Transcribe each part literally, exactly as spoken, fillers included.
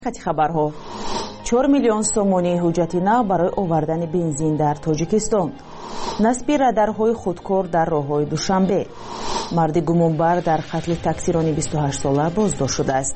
خطی خبرها چهار میلیون سومونی حجتی نو برای آوردن بنزین در تاجیکستان. نصب رادارهای خودکار در راههای دوشنبه. مرد گمانبر در قتل تاکسیرانی بیست و هشت ساله بازداشت شده است.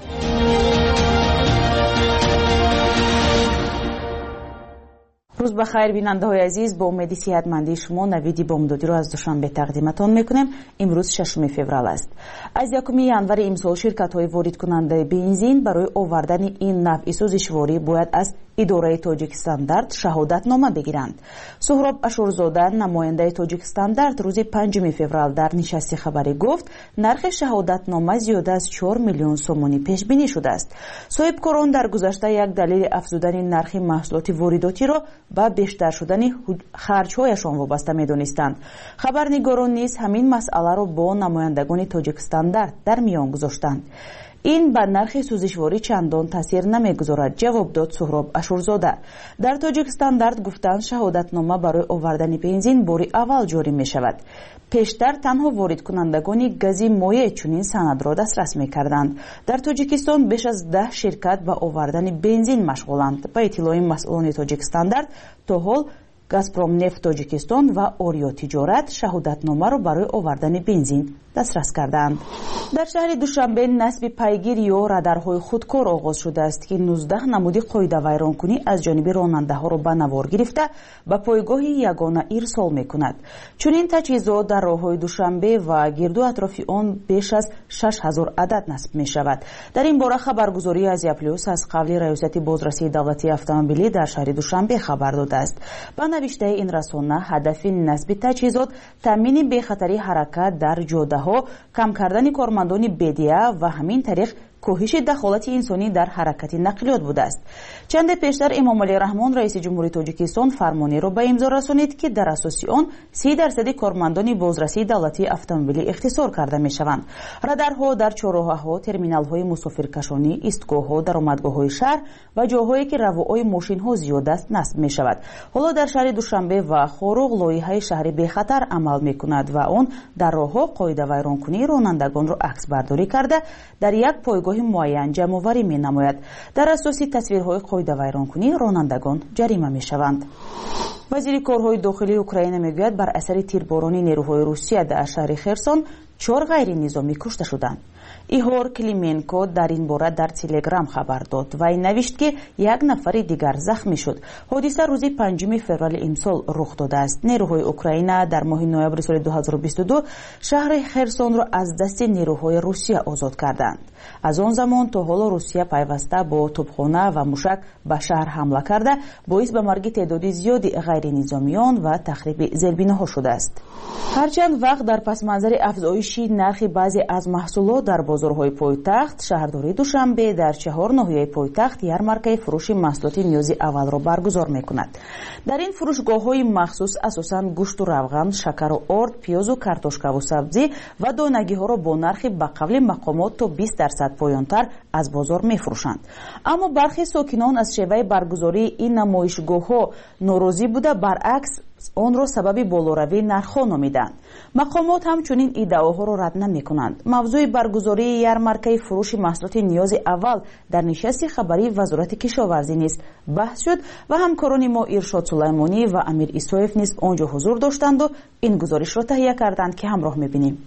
روز بخیر بیننده های عزیز، با امید صحتمندی شما نویدی بامدادی رو از دوشنبه تقدیمتان میکنیم. امروز ششم فوریه است. از یکم ینور امسال شرکت های وارد کننده بنزین برای آوردن این نوع سوزشواری باید از اداره تاجیکستاندارت شهادت نامه بگیرند. سهراب اشورزاده نماینده تاجیکستاندارت روز پنجم فوریه در نشست خبری گفت نرخ شهادت نامه زیاده از چهار میلیون سومونی پیش بینی شده است. صاحبکاران در گذشته یک دلیل افزودن نرخ محصولات وارداتی را با بیشتر شدن خرج‌هایشان وابسته می‌دانستند. خبرنگاران نیز همین مسئله را با نمایندگان تاجیکستاندارت در میان گذاشتند. این بر نرخ سوزشواری چندان تاثیر نمیگذارد، جواب داد سهراب اشورزاده. در تاجیکستاندارت گفتند شهادتنامه برای آوردن بنزین باری اول جاری می شود. پیشتر تنها وارد کنندگان گازی مایع چنین سند را دسترس می کردند. در تاجیکستان بیش از ده شرکت با آوردن بنزین مشغولند. با اطلاع مسئولان تاجیکستاندارت تا حال گازپروم نفت تاجیکستان و آریا تجارت شهادتنامه را برای آوردن بنزین دسترس کردند. در شهر دوشنبه نصب پیگیری یا رادارهای خودکار آغاز شده است که نوزده نمود قاعده ویرانکنی از جانب راننده ها را به نوار گرفته به پایگاه یگانه ارسال می کند. چنین تجهیزات در راههای دوشنبه و گرد و اطراف آن بیش از شش هزار عدد نصب می شود. در این باره خبرگزاری آزیا پلاس از قبل ریاست بازرسی دولتی اتومبیلی در شهر دوشنبه خبر داده است. با نوشته این رسانه هدف نصب تجهیزات تامین بی‌خطری حرکت در جاده‌ها، کم کردن کارمندان بدیه و همین طریق کاهش دخالت انسانی در حرکت نقلیات بوده است. چند پیشتر امام علی رحمان رئیس جمهوری تاجیکستان فرمانی را به امضا رسانید که در اساس آن سی درصد کارمندان بازرسی دولتی اتومبیلی اختصار کرده می شوند. رادارها در چهارراه‌ها، ترمینال‌های مسافرکشانی، ایستگاه‌ها، درآمدگاه‌های شهر و جاهایی که رواهای ماشین‌ها زیاد است نصب می شود. حالا در شهر دوشنبه و خاروغ لایحه شهر بخطر عمل می کند و آن در راه‌ها قاعده ویرانکنی رانندگان را عکس برداری کرده در یک پایگاه معین جمع‌آوری می نماید. در اساس تصویرهای قاعده ویرانکنی رانندگان جریمه می شوند. وزیر کارهای داخلی اوکراین میگوید بر اثر تیربارانی نیروهای روسیه در شهر خرسون چهار غیر نظامی کشته شدند. ایهور کلیمنکو در این باره در تلگرام خبر داد و این نوشت که یک نفر دیگر زخمی شد. حادثه روز پنجم فوریه امسال رخ داده است. نیروهای اوکراین در ماه نوامبر سال دو هزار و بیست و دو شهر خرسون را از دست نیروهای روسیه آزاد کردند. از آن زمان تا حالا روسیه پیوسته با توپخانه و موشک به شهر حمله کرده باعث به مرگ تعداد زیادی غیر نظامیان و تخریب زیربناها شده است. هرچند وقت در پس منظر افزایش نرخ بعضی از محصولات در بازارهای پایتخت، شهرداری دوشنبه در چهار ناحیه پایتخت یارمارکه فروش محصولات نیازی اول را برگزار می‌کند. در این فروشگاه‌های مخصوص اساساً گوشت و روغن، شکر و آرد، پیاز و کارتوشکا و سبزی و دانگی‌ها را با نرخ به قبل مقامات تا بیست درصد پایان‌تر از بازار می‌فروشند. اما برخی ساکنان از شیوه برگزاری این نمایشگاه‌ها ناراضی بوده، برعکس آن را سبب بالاروی نرخ‌ها نامیدند. مقامات همچنین ادعاها را رد نمی‌کنند. موضوع برگزاری یارمارکه فروش محصولات نیاز اول در نشست خبری وزارت کشاورزی نیز بحث شد و همکاران ما ارشاد سلیمانی و امیر ایسایف نیز آنجا حضور داشتند و این گزارش را تهیه کردند که همراه می‌بینیم.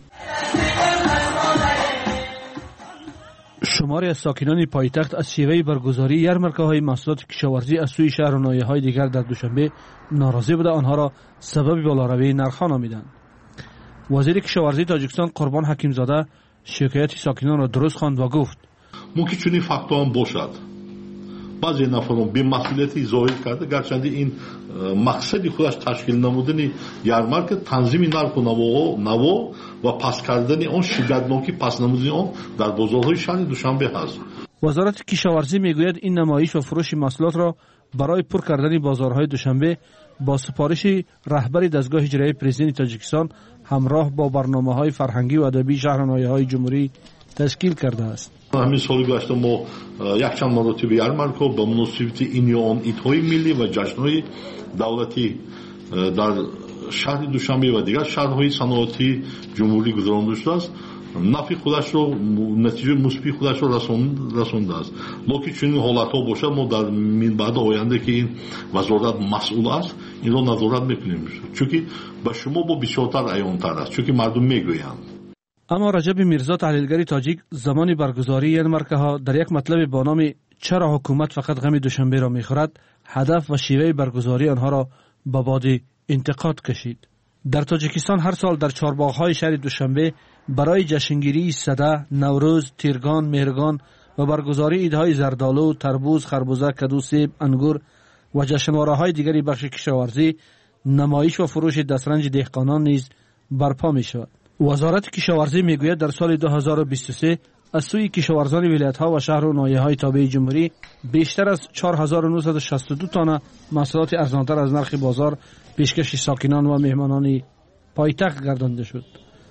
شماری از ساکنان پایتخت از شیوه برگزاری یارمارکه‌های محصولات کشاورزی از سوی شهر و ناحیه‌های دیگر در دوشنبه ناراضی بوده، آنها را سبب بالاروی نرخ‌ها نامیدند. وزیر کشاورزی تاجیکستان قربان حکیمزاده شکایت ساکنان را درست خواند و گفت ممکن چنین فاکتورها باشد. بعضی نفران بی‌مسئولیتی ظاهر کرده، گرچند این مقصد خودش تشکیل نمودن یارمارک تنظیم نرخ و نوا و پس کردن آن شدتناکی پس نمودن آن در بازارهای شهر دوشنبه است. وزارت کشاورزی میگوید این نمایش و فروش محصولات را برای پر کردن بازارهای دوشنبه با سفارش رهبر دستگاه اجرایی پرزیدنت تاجیکستان همراه با برنامه‌های فرهنگی و ادبی شهر و ناحیه‌های جمهوری تشکیل کرده است. همین سال گذشته ما یک چند مرتبه یارمارک‌ها به مناسبت این یا آن ایدهای ملی و جشن‌های دولتی در شهر دوشنبه و دیگر شهرهای صنعتی جمهوری گذرانده شده است нафи худаш ро натиҷаи мусбии худаш ро расондааст. локи чунин ҳолатҳо бошад, мо дар минбаъди оянда ки ин вазорат масъул аст, инро назорат мекунем, чунки ба шумо бо бисёртар аёнтар аст, чунки мардум мегӯянд. اما رجب میرزا تحلیلگری تاجیک زمان برگزاری این مرکه در یک مطلب با نام چرا حکومت فقط غم دوشنبه را میخورد هدف و شیوه برگزاری آنها را به باد انتقاد کشید. در تاجیکستان هر سال در چهارباغ‌های شهر دوشنبه برای جشنگیری سده، نوروز، تیرگان، مهرگان و برگزاری عیدهای زردآلو، تربوز، خربوزه، کدو، سیب، انگور و جشنواره‌های دیگری بخش کشاورزی، نمایش و فروش دسترنج دهقانان نیز برپا می‌شود. وزارت کشاورزی میگوید در سال دو هزار و بیست و سه از سوی کشاورزان ولایت‌ها و شهر و ناحیه‌های تابع جمهوری بیشتر از چهار هزار و نهصد و شصت و دو تن محصولات ارزان‌تر از نرخ بازار پیشکش ساکنان و مهمانان پایتخت گردانده شد.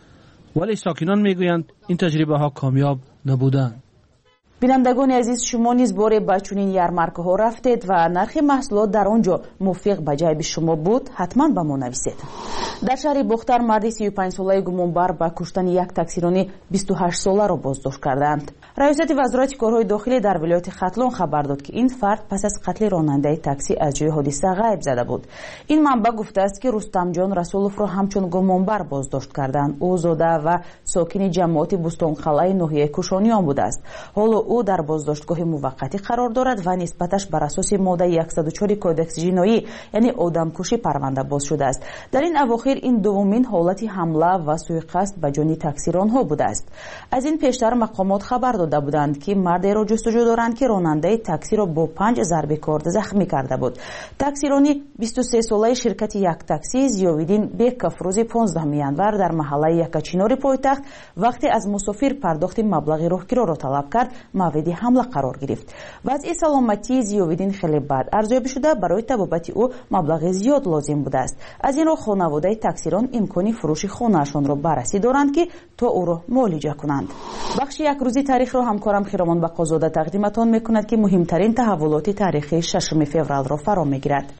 ولی ساکنان میگویند این تجربه ها کامیاب نبودند. بینندگان عزیز، شما نیز باره به چنین یارمارکه ها رفتید و نرخ محصولات در آنجا موافق به جیب شما بود؟ حتما به ما نویسید. در شهر بختر مرد سی و پنج ساله گمانبر به کشتن یک تاکسیرانی بیست و هشت ساله را بازداشت کردند. رئیست وزارت کارهای داخلی در ولایت ختلان خبر داد که این فرد پس از قتل راننده تاکسی از جای حادثه غیب زده بود. این منبع گفته است که رستم جان رسولوف را همچون گمانبر بازداشت کردند. او زاده و ساکن جماعت بوستانخلای ناحیه کوشانیان بوده است. حالا او در بازداشتگاه موقتی قرار دارد و نسبتش بر اساس ماده صد و چهار کودکس جنایی یعنی آدمکشی پرونده باز شده است. در این اواخر این دومین حالت حمله و سوءقصد به جان تاکسیران ها بوده است. از این پیشتر مقامات خبر داده بودند که مردی را جستجو دارند که راننده تاکسی را با پنج ضربه کارد زخمی کرده بود. تاکسیرانی بیست و سه ساله شرکت یک تاکسی زیاویدین بیک روز پانزدهم ینور در محله یکچینار پایتخت وقتی از مسافر پرداخت مبلغ راهگیرا را طلب کرد مورد حمله قرار گرفت. وضع سلامتی زیاویدین خیلی بد ارزیابی شده، برای طبابت او مبلغ زیاد لازم بوده است. از این رو خانواده تاکسیران امکانی فروش خانه‌شان را بررسی دارند که تا او را معالجه کنند. بخش یک روزی تاریخ را همکارم خیرمان بقازاده تقدیمتان میکند که مهمترین تحولات تاریخی ششم فوریه را فرا میگیرد.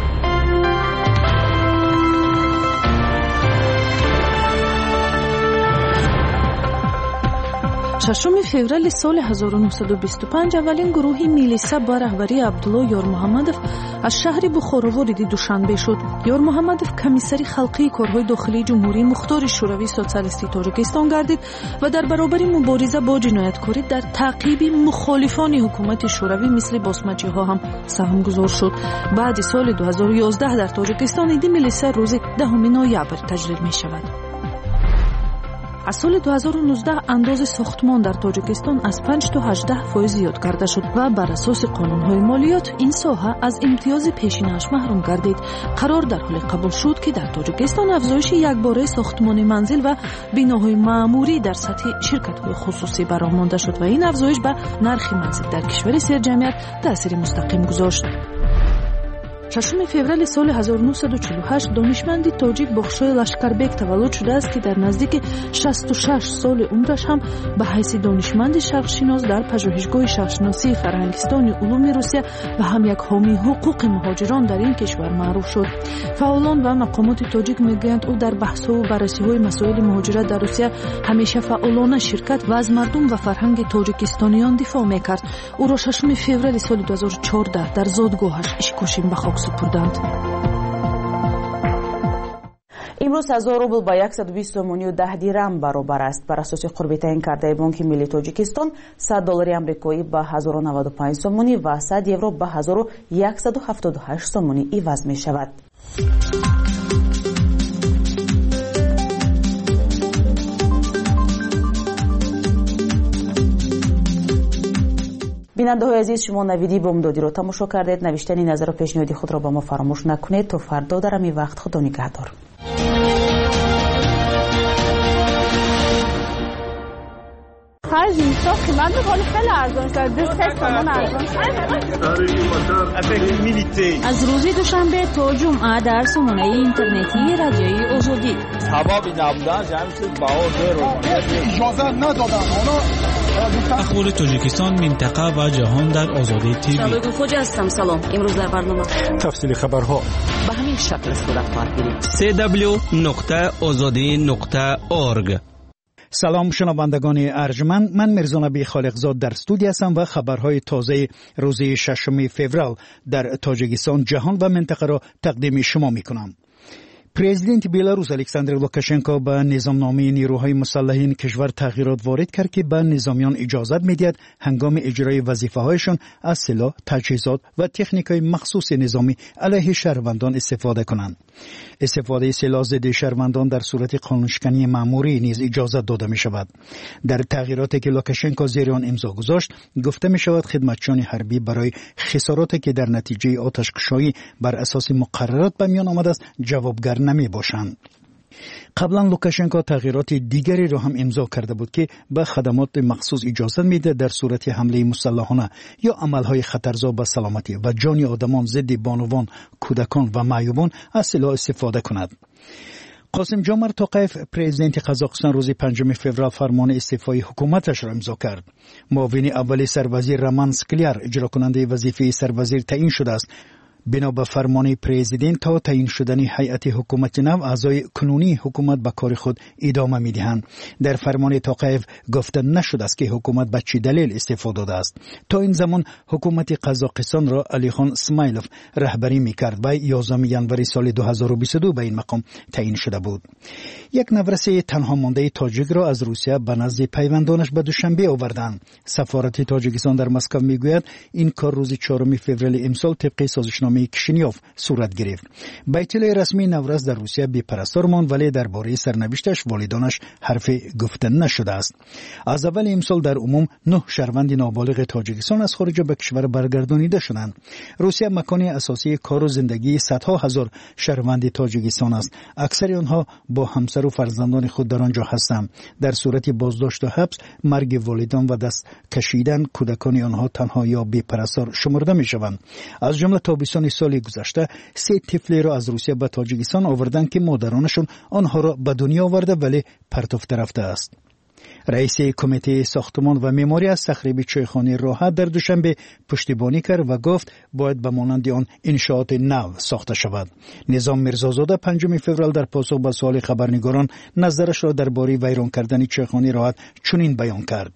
ششم فوریه سال هزار و نهصد و بیست و پنج اولین گروه میلیسا با رهبری عبدالله یار محمدов از شهر بخارا وارد دوشنبه شد. یار محمدов کمیسر خلقی کارهای داخلی جمهوری مختار شوروی سوسیالیستی تاجیکستان گردید و در برابر مبارزه با جنایتکاری در تعقیب مخالفان حکومت شوروی مثل باسمچی ها هم سهم گذار شد. بعد سال دو هزار و یازده در تاجیکستان عید میلیسا روز دهم نوامبر تجلیل می شود. از سال دو هزار و نوزده انداز ساختمان در تاجیکستان از پنج تا هجده فاصله زیاد کرده شد و بر اساس قانون‌های مالیات این ساحه از امتیاز پیشینه‌اش محروم گردید. قرار در حال قبول شد که در تاجیکستان افزایش یکباره ساختمان منزل و بناهای معموری در سطح شرکت‌های خصوصی برآمده شد و این افزایش به نرخ منزل در کشور سرجمعیت تأثیر مستقیم گذاشت. ششم فوریه سال هزار و نهصد و چهل و هشت دانشمندی تاجیک بخشای لشکربک تولد شده است که در نزدیک شصت و شش سال عمرش هم به حیث دانشمند شرقشناس در پژوهشگاه شرقشناسی فرهنگستان علوم روسیه و هم یک حامی حقوق مهاجران در این کشور معروف شد. فعالان و مقامات تاجیک میگویند او در بحث‌ها و بررسی‌های مسائل مهاجرت در روسیه همیشه فعالانه شرکت و از مردم و فرهنگ تاجیکستانیان دفاع میکرد. او را ششم فوریه سال دو هزار و چهارده در زادگاهش اشکاشین به خاک سپردند. امروز هزار روبل با صد و بیست سومونی و ده دیرم برابر است. بر اساس قربی تعیین کرده بانک ملی تاجیکستان صد دلار آمریکایی با هزار و نود و پنج سومونی و صد یورو با هزار و صد و هفتاد و هشت سومونی عوض می شود. بیننده های عزیز، شما نویدی بامدادی را تماشا کردید. نوشتن نظر و پیشنهادی خود را با ما فراموش نکنید. تا فردا در همین وقت خدا نگهدار. خرج اینجا قیمت خیلی خیلی ارزان شده. دست سامان ارزان شده. از روز دوشنبه تا جمعه در سامانه اینترنتی رادیوی آزادی سبب نبودن جمعیت باور رو اجازه ندادن. اخبار تاجیکستان، منطقه و جهان در آزادی تیوی. شبکه خوج هستم. سلام. امروز در برنامه تفصیل خبرها به همین شکل صورت خواهد گرفت. سی دبلیو نقطه آزادی نقطه اورگ. سلام شنوندگان ارجمند، من میرزا نبی خالقزاد در استودیو هستم و خبرهای تازه روز ششم فوریه در تاجیکستان، جهان و منطقه را تقدیم شما میکنم. پرزیدنت بیلاروس الکساندر لوکاشنکو به نظامنامه نیروهای مسلحین کشور تغییرات وارد کرد که به نظامیان اجازه میدهد هنگام اجرای وظیفه‌هایشان از سلاح، تجهیزات و تکنیک‌های مخصوص نظامی علیه شهروندان استفاده کنند. استفاده سلاح ضد شهروندان در صورت قانونشکنی مأموری نیز اجازه داده می شود. در تغییراتی که لوکاشنکو زیر آن امضا گذاشت، گفته می شود خدمتچیان حربی برای خساراتی که در نتیجه آتش‌کشی بر اساس مقررات به میان آمده است جوابگر نمی باشند. قبلا لوکاشنکو تغییرات دیگری را هم امضا کرده بود که به خدمات مخصوص اجازه میده در صورت حمله مسلحانه یا عملهای خطرزا به سلامتی و جان آدمان ضد بانوان، کودکان و معیوبان از سلاح استفاده کند. قاسم جمعت توقیف پرزیدنت قزاقستان روز پنجم فوریه فرمان استعفای حکومتش را امضا کرد. معاون اول سروزیر رمان سکلیر اجرا کننده وظیفه سروزیر تعیین شده است. بنا به فرمان پرزیدنت تا تعیین شدن هیئت حکومت نو، اعضای کنونی حکومت به کار خود ادامه می‌دهند. در فرمان توقیف گفته نشده است که حکومت به چه دلیل استعفا داده است. تا این زمان حکومت قزاقستان را علیخان اسماعیلوف رهبری می‌کرد و یازدهم ژانویه سال دو هزار و بیست و دو به این مقام تعیین شده بود. یک نفرسته تنها مانده تاجیک را از روسیه به نزد پیوندانش به دوشنبه آوردند. سفارت تاجیکستان در مسکو میگوید این کار روز چهارم فوریه امسال طبق سازشنامه کشینیوف صورت گرفت. به اطلاع رسمی نوروز در روسیه بی‌پرستار ماند، ولی درباره سرنوشتش والدانش حرف گفته نشده است. از اول امسال در عموم نه شهروند نابالغ تاجیکستان از خارج به کشور برگردانیده شدند. روسیه مکان اساسی کار و زندگی صدها هزار شهروند تاجیکستان است. اکثر آنها با همسر و فرزندان خود در آنجا هستند. در صورت بازداشت و حبس، مرگ والدان و دست کشیدن کودکان آنها تنها یا بی‌پرستار شمرده می‌شوند. از جمله تابستان سال گذشته سه طفل را از روسیه به تاجیکستان آوردند که مادرانشون آنها را به دنیا آورده ولی پرتافته رفته است. رئیس کمیته ساختمان و معماری از تخریب چایخانه راحت در دوشنبه پشتیبانی کرد و گفت باید به مانند آن انشاءات نو ساخته شود. نظام میرزازاده پنجم فوریه در پاسخ به سوال خبرنگاران نظرش را درباره ویران کردن چایخانه راحت چنین بیان کرد: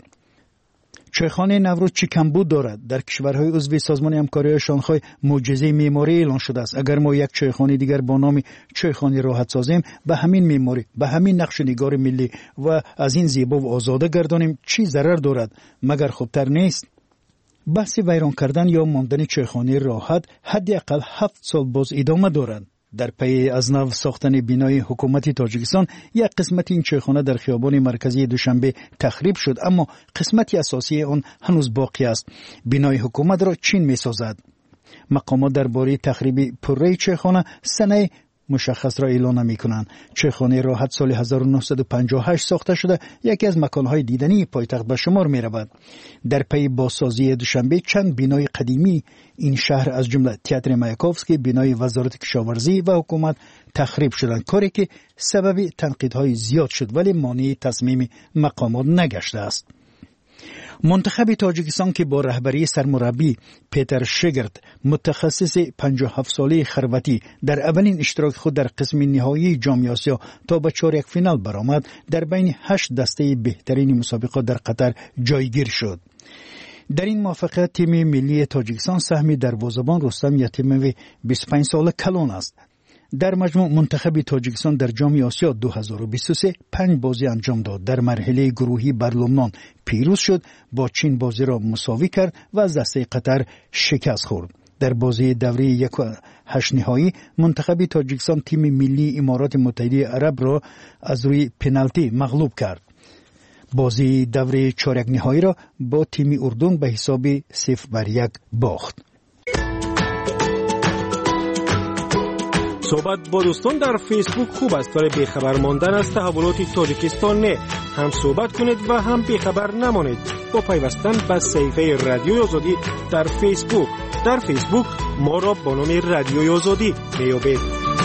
چایخانه نوروز چه کمبود دارد؟ در کشورهای عضو سازمان همکاری شانگهای معجزه معماری اعلان شده است. اگر ما یک چایخانه دیگر با نام چایخانه راحت سازیم، به همین معماری، به همین نقش نگار ملی و از این زیبا و آزاده گردانیم، چی ضرر دارد؟ مگر خوبتر نیست؟ بحث ویران کردن یا ماندن چایخانه راحت حداقل هفت سال باز ادامه دارد. در پی از نو ساختن بینای حکومت تاجیکستان، یک قسمت این چایخانه در خیابان مرکزی دوشنبه تخریب شد، اما قسمت اساسی آن هنوز باقی است. بینای حکومت را چین می سازد. مقامات درباره تخریب پره چایخانه سنه مشخص را اعلان نمی کنند. چایخانه راحت سال هزار و نهصد و پنجاه و هشت ساخته شده، یکی از مکانهای دیدنی پایتخت به شمار می رود. در پی بازسازی دوشنبه چند بینای قدیمی این شهر از جمله تئاتر مایاکوفسکی، بینای وزارت کشاورزی و حکومت تخریب شدند، کاری که سبب تنقیدهای زیاد شد ولی مانع تصمیم مقامات نگشته است. منتخب تاجیکستان که با رهبری سرمربی پیتر شگرد متخصص پنجاه و هفت ساله خرواتی در اولین اشتراک خود در قسم نهایی جام آسیا تا به چهارک فینال برآمد، در بین هشت دسته بهترین مسابقات در قطر جایگیر شد. در این موفقیت تیم ملی تاجیکستان سهمی دروازه‌بان رستم یتیموی بیست و پنج ساله کلان است. در مجموع منتخب تاجیکستان در جام آسیا دو هزار و بیست و سه پنج بازی انجام داد. در مرحله گروهی بر لبنان پیروز شد، با چین بازی را مساوی کرد و از دسته قطر شکست خورد. در بازی دوره یک و هشت نهایی منتخب تاجیکستان تیم ملی امارات متحده عرب را از روی پنالتی مغلوب کرد. بازی دوره چهارک نهایی را با تیم اردن به حساب صفر بر یک باخت. صحبت با دوستان در فیسبوک خوب است، برای بیخبر ماندن از تحولات تاجیکستان نه. هم صحبت کنید و هم بیخبر نمانید با پیوستن به صفحه رادیوی آزادی در فیسبوک. در فیسبوک ما را با نام رادیوی آزادی میابید.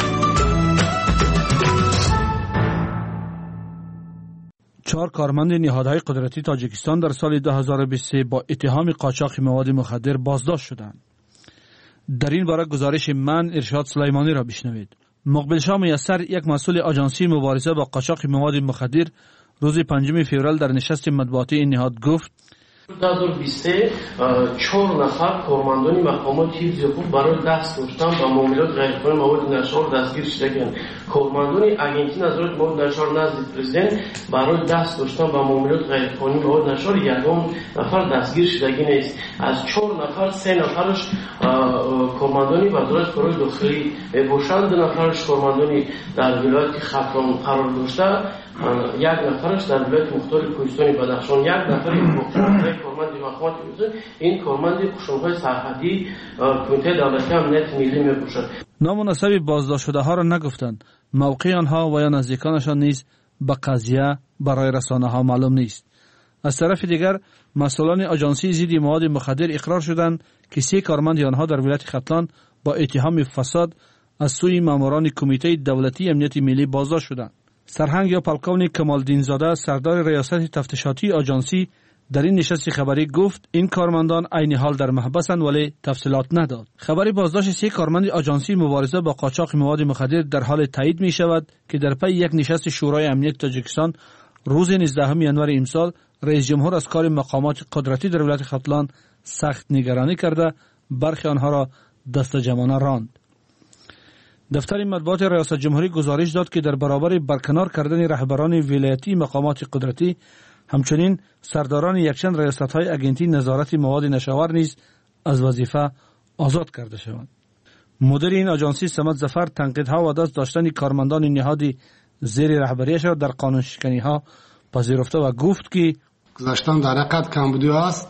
چهار کارمند نهادهای قدرتی تاجیکستان در سال دو هزار و بیست و سه با اتهام قاچاق مواد مخدر بازداشت شدند. در این باره گزارش من ارشاد سلیمانی را بشنوید. مقبل شاه میسر، یک مسئول آژانسی مبارزه با قاچاق مواد مخدر، روز پنجم فوریه در نشست مطبوعاتی این نهاد گفت دو هزار و بیست و سه چهار نفر کارمندان مقامات حفظ حقوق برای دست داشتن با معاملات غیرقانونی مواد نشار دستگیر شدند. کارمندان اگنتی نظارت مواد نشار نزد پرزیدنت برای دست داشتن با معاملات غیرقانونی مواد نشار یگان نفر دستگیر شدگی نیست. از چهار نفر سه نفرش کارمندانی وزارت کارهای داخلی باشند، دو نفرش کارمندانی در ولایت خفران قرار داشته، یک نفرش در ولایت مختار کوهستان بدخشان، یک نفر کارمند مقامات حفظ. این کارمند قشون‌های سرحدی کمیته دولتی امنیت ملی میباشد. نامناسب بازداشت شده ها را نگفتند. موقع آنها و یا نزدیکانشان نیز به قضیه برای رسانه ها معلوم نیست. از طرف دیگر مسئولان آژانسی ضد مواد مخدر اقرار شدند که سه کارمند آنها در ولایت ختلان با اتهام فساد از سوی ماموران کمیته دولتی امنیت ملی بازداشت شدند. سرهنگ یا پلکون کمالدین زاده سردار ریاست تفتیشاتی آژانسی در این نشست خبری گفت این کارمندان عین حال در محبسند ولی تفصیلات نداد. خبری بازداشت سه کارمند آژانسی مبارزه با قاچاق مواد مخدر در حال تایید می شود که در پی یک نشست شورای امنیت تاجیکستان روز نوزدهم ژانویه امسال رئیس جمهور از کار مقامات قدرتی در ولایت ختلان سخت نگرانی کرده برخی آنها را دست جمعانه راند. دفتر مطبوعات ریاست جمهوری گزارش داد که در برابر برکنار کردن رهبران ولایتی مقامات قدرتی همچنین سرداران یکچند ریاست‌های اگنتی نظارت مواد نشاور نیز از وظیفه آزاد کرده شوند. مدیر این آژانسی سمت ظفر تنقیدها و دست داشتن کارمندان نهادی زیر رهبریش را در قانون شکنی‌ها پذیرفته و گفت که گذشتن در حقیقت کمبودی است.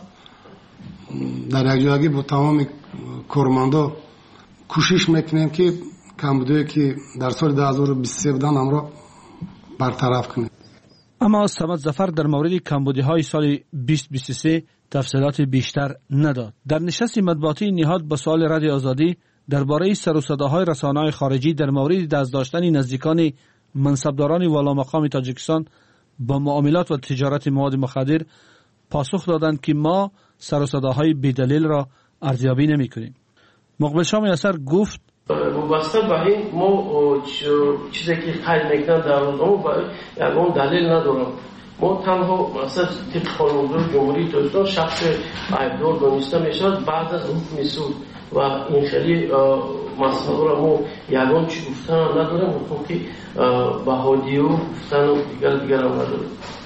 در یکجایی با تمام کارمندا کوشش میکنیم که کمبودی که در سال دو هزار و بیست و سه بودن هم را برطرف کنیم. اما سمت ظفر در مورد کمبودی های سال بیست بیست و سه تفصیلات بیشتر نداد. در نشست مطبوعاتی نهاد به سوال رادیو آزادی درباره سر و صداهای رسانه‌های خارجی در مورد دست داشتن نزدیکان منصبداران والا مقام تاجیکستان با معاملات و تجارت مواد مخدر پاسخ دادند که ما سر و صداهای بی‌دلیل را ارزیابی نمی‌کنیم. مقبل شاه میسر گفت وابسته به این ما چیزی که قید میکنن در روزنامه با یگان دلیل ندارم. ما تنها مثلا طبق قانون جمهوری تاجیکستان شخص عیبدار دانسته میشود بعد از حکم سود و این خیلی مسئله را ما یگان چی گفتن نداریم و که بهادی و گفتن و دیگر دیگر هم نداریم.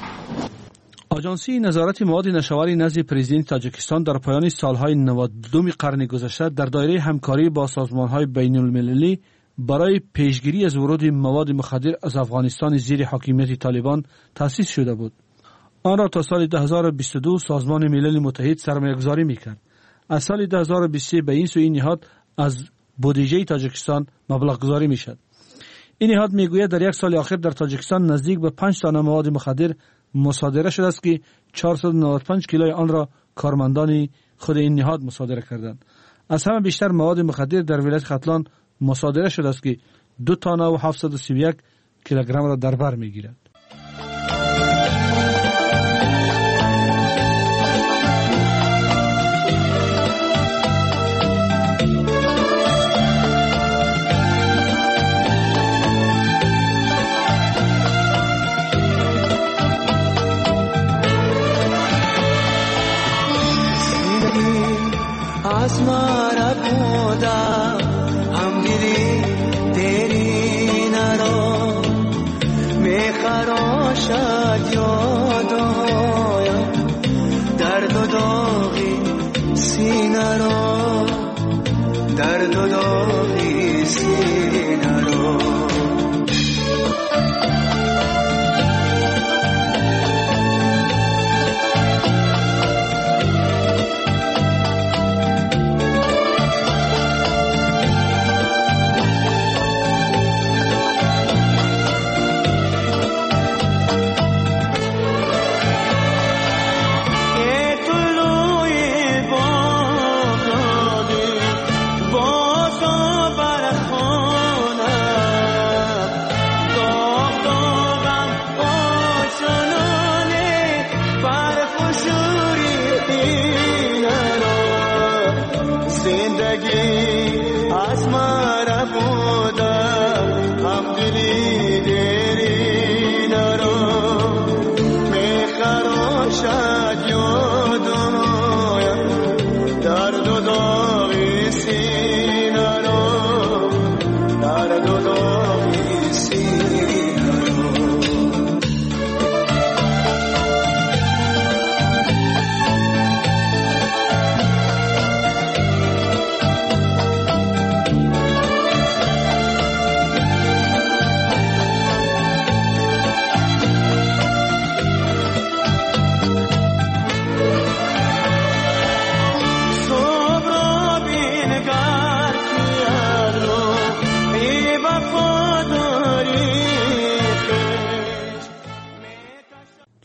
آژانسی نظارت مواد نشاوری نزد پرزیدنت تاجیکستان در پایان سالهای نود و دو قرن گذشته در دایره همکاری با سازمان‌های بین‌المللی برای پیشگیری از ورود مواد مخدر از افغانستان زیر حاکمیت طالبان تأسیس شده بود. آن را تا سال دو هزار و بیست و دو سازمان ملل متحد سرمایه‌گذاری می‌کرد. از سال دو هزار و بیست و سه به این سو این نهاد از بودجه تاجیکستان مبلغ گذاری می‌شد. این نهاد میگوید در یک سال اخیر در تاجیکستان نزدیک به پنج تن مواد مخدر مصادره شده است که چهارصد و نود و پنج کیلوی آن را کارمندان خود این نهاد مصادره کردند. از همه بیشتر مواد مخدر در ولایت ختلان مصادره شده است که دو تانه و هفتصد و سی و یک کیلوگرم را در بر میگیرد. आसमां खुदा हम दिली तेरी नरो मैं खरोशा यादो दर्द दोगी सीनरो दर्द दोगी सीनरो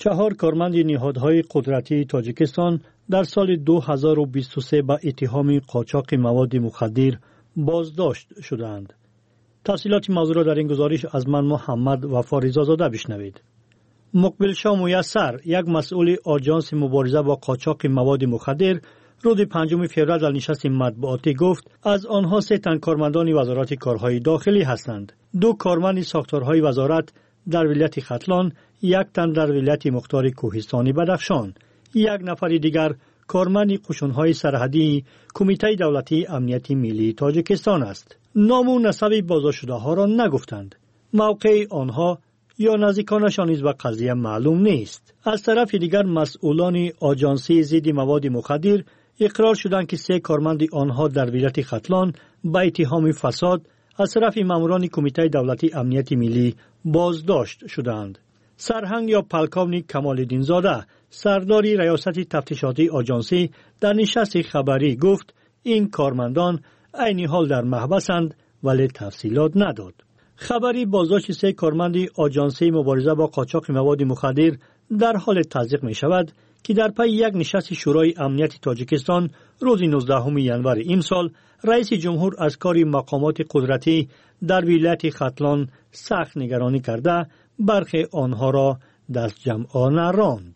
چهار کارمند نهادهای قدرتی تاجیکستان در سال دو هزار و بیست و سه با اتهام قاچاق مواد مخدر بازداشت شدند. تفصیلات موضوع را در این گزارش از من محمد وفا رضازاده بشنوید. مقبل شاه میسر، یک مسئول آژانس مبارزه با قاچاق مواد مخدر، روز پنجم فوریه در نشست مطبوعاتی گفت از آنها سه تن کارمندان وزارت کارهای داخلی هستند. دو کارمند ساختارهای وزارت در ولایت ختلان، یک تن در ولایت مختار کوهستانی بدخشان، یک نفر دیگر کارمند قشون‌های سرحدی کمیته دولتی امنیت ملی تاجیکستان است. نام و نسب بازداشت شده‌ها را نگفتند. موقع آنها یا نزدیکانشان نیز به قضیه معلوم نیست. از طرف دیگر مسئولان آژانسی ضد مواد مخدر اقرار شدند که سه کارمند آنها در ولایت ختلان به اتهام فساد از طرف ماموران کمیته دولتی امنیت ملی بازداشت شدند. سرهنگ یا پلکاونی کمال‌الدین زاده، سرداری ریاست تفتیشاتی آژانسی، در نشست خبری گفت این کارمندان عین حال در محبسند ولی تفصیلات نداد. خبری بازداشت سه کارمند آژانسی مبارزه با قاچاق مواد مخدر در حال تصدیق می شود که در پی یک نشست شورای امنیت تاجیکستان روز نوزدهم ژانویه امسال رئیس جمهور از کار مقامات قدرتی در ولایت ختلان سخت نگرانی کرده برخی آنها را دست جمعانه راند.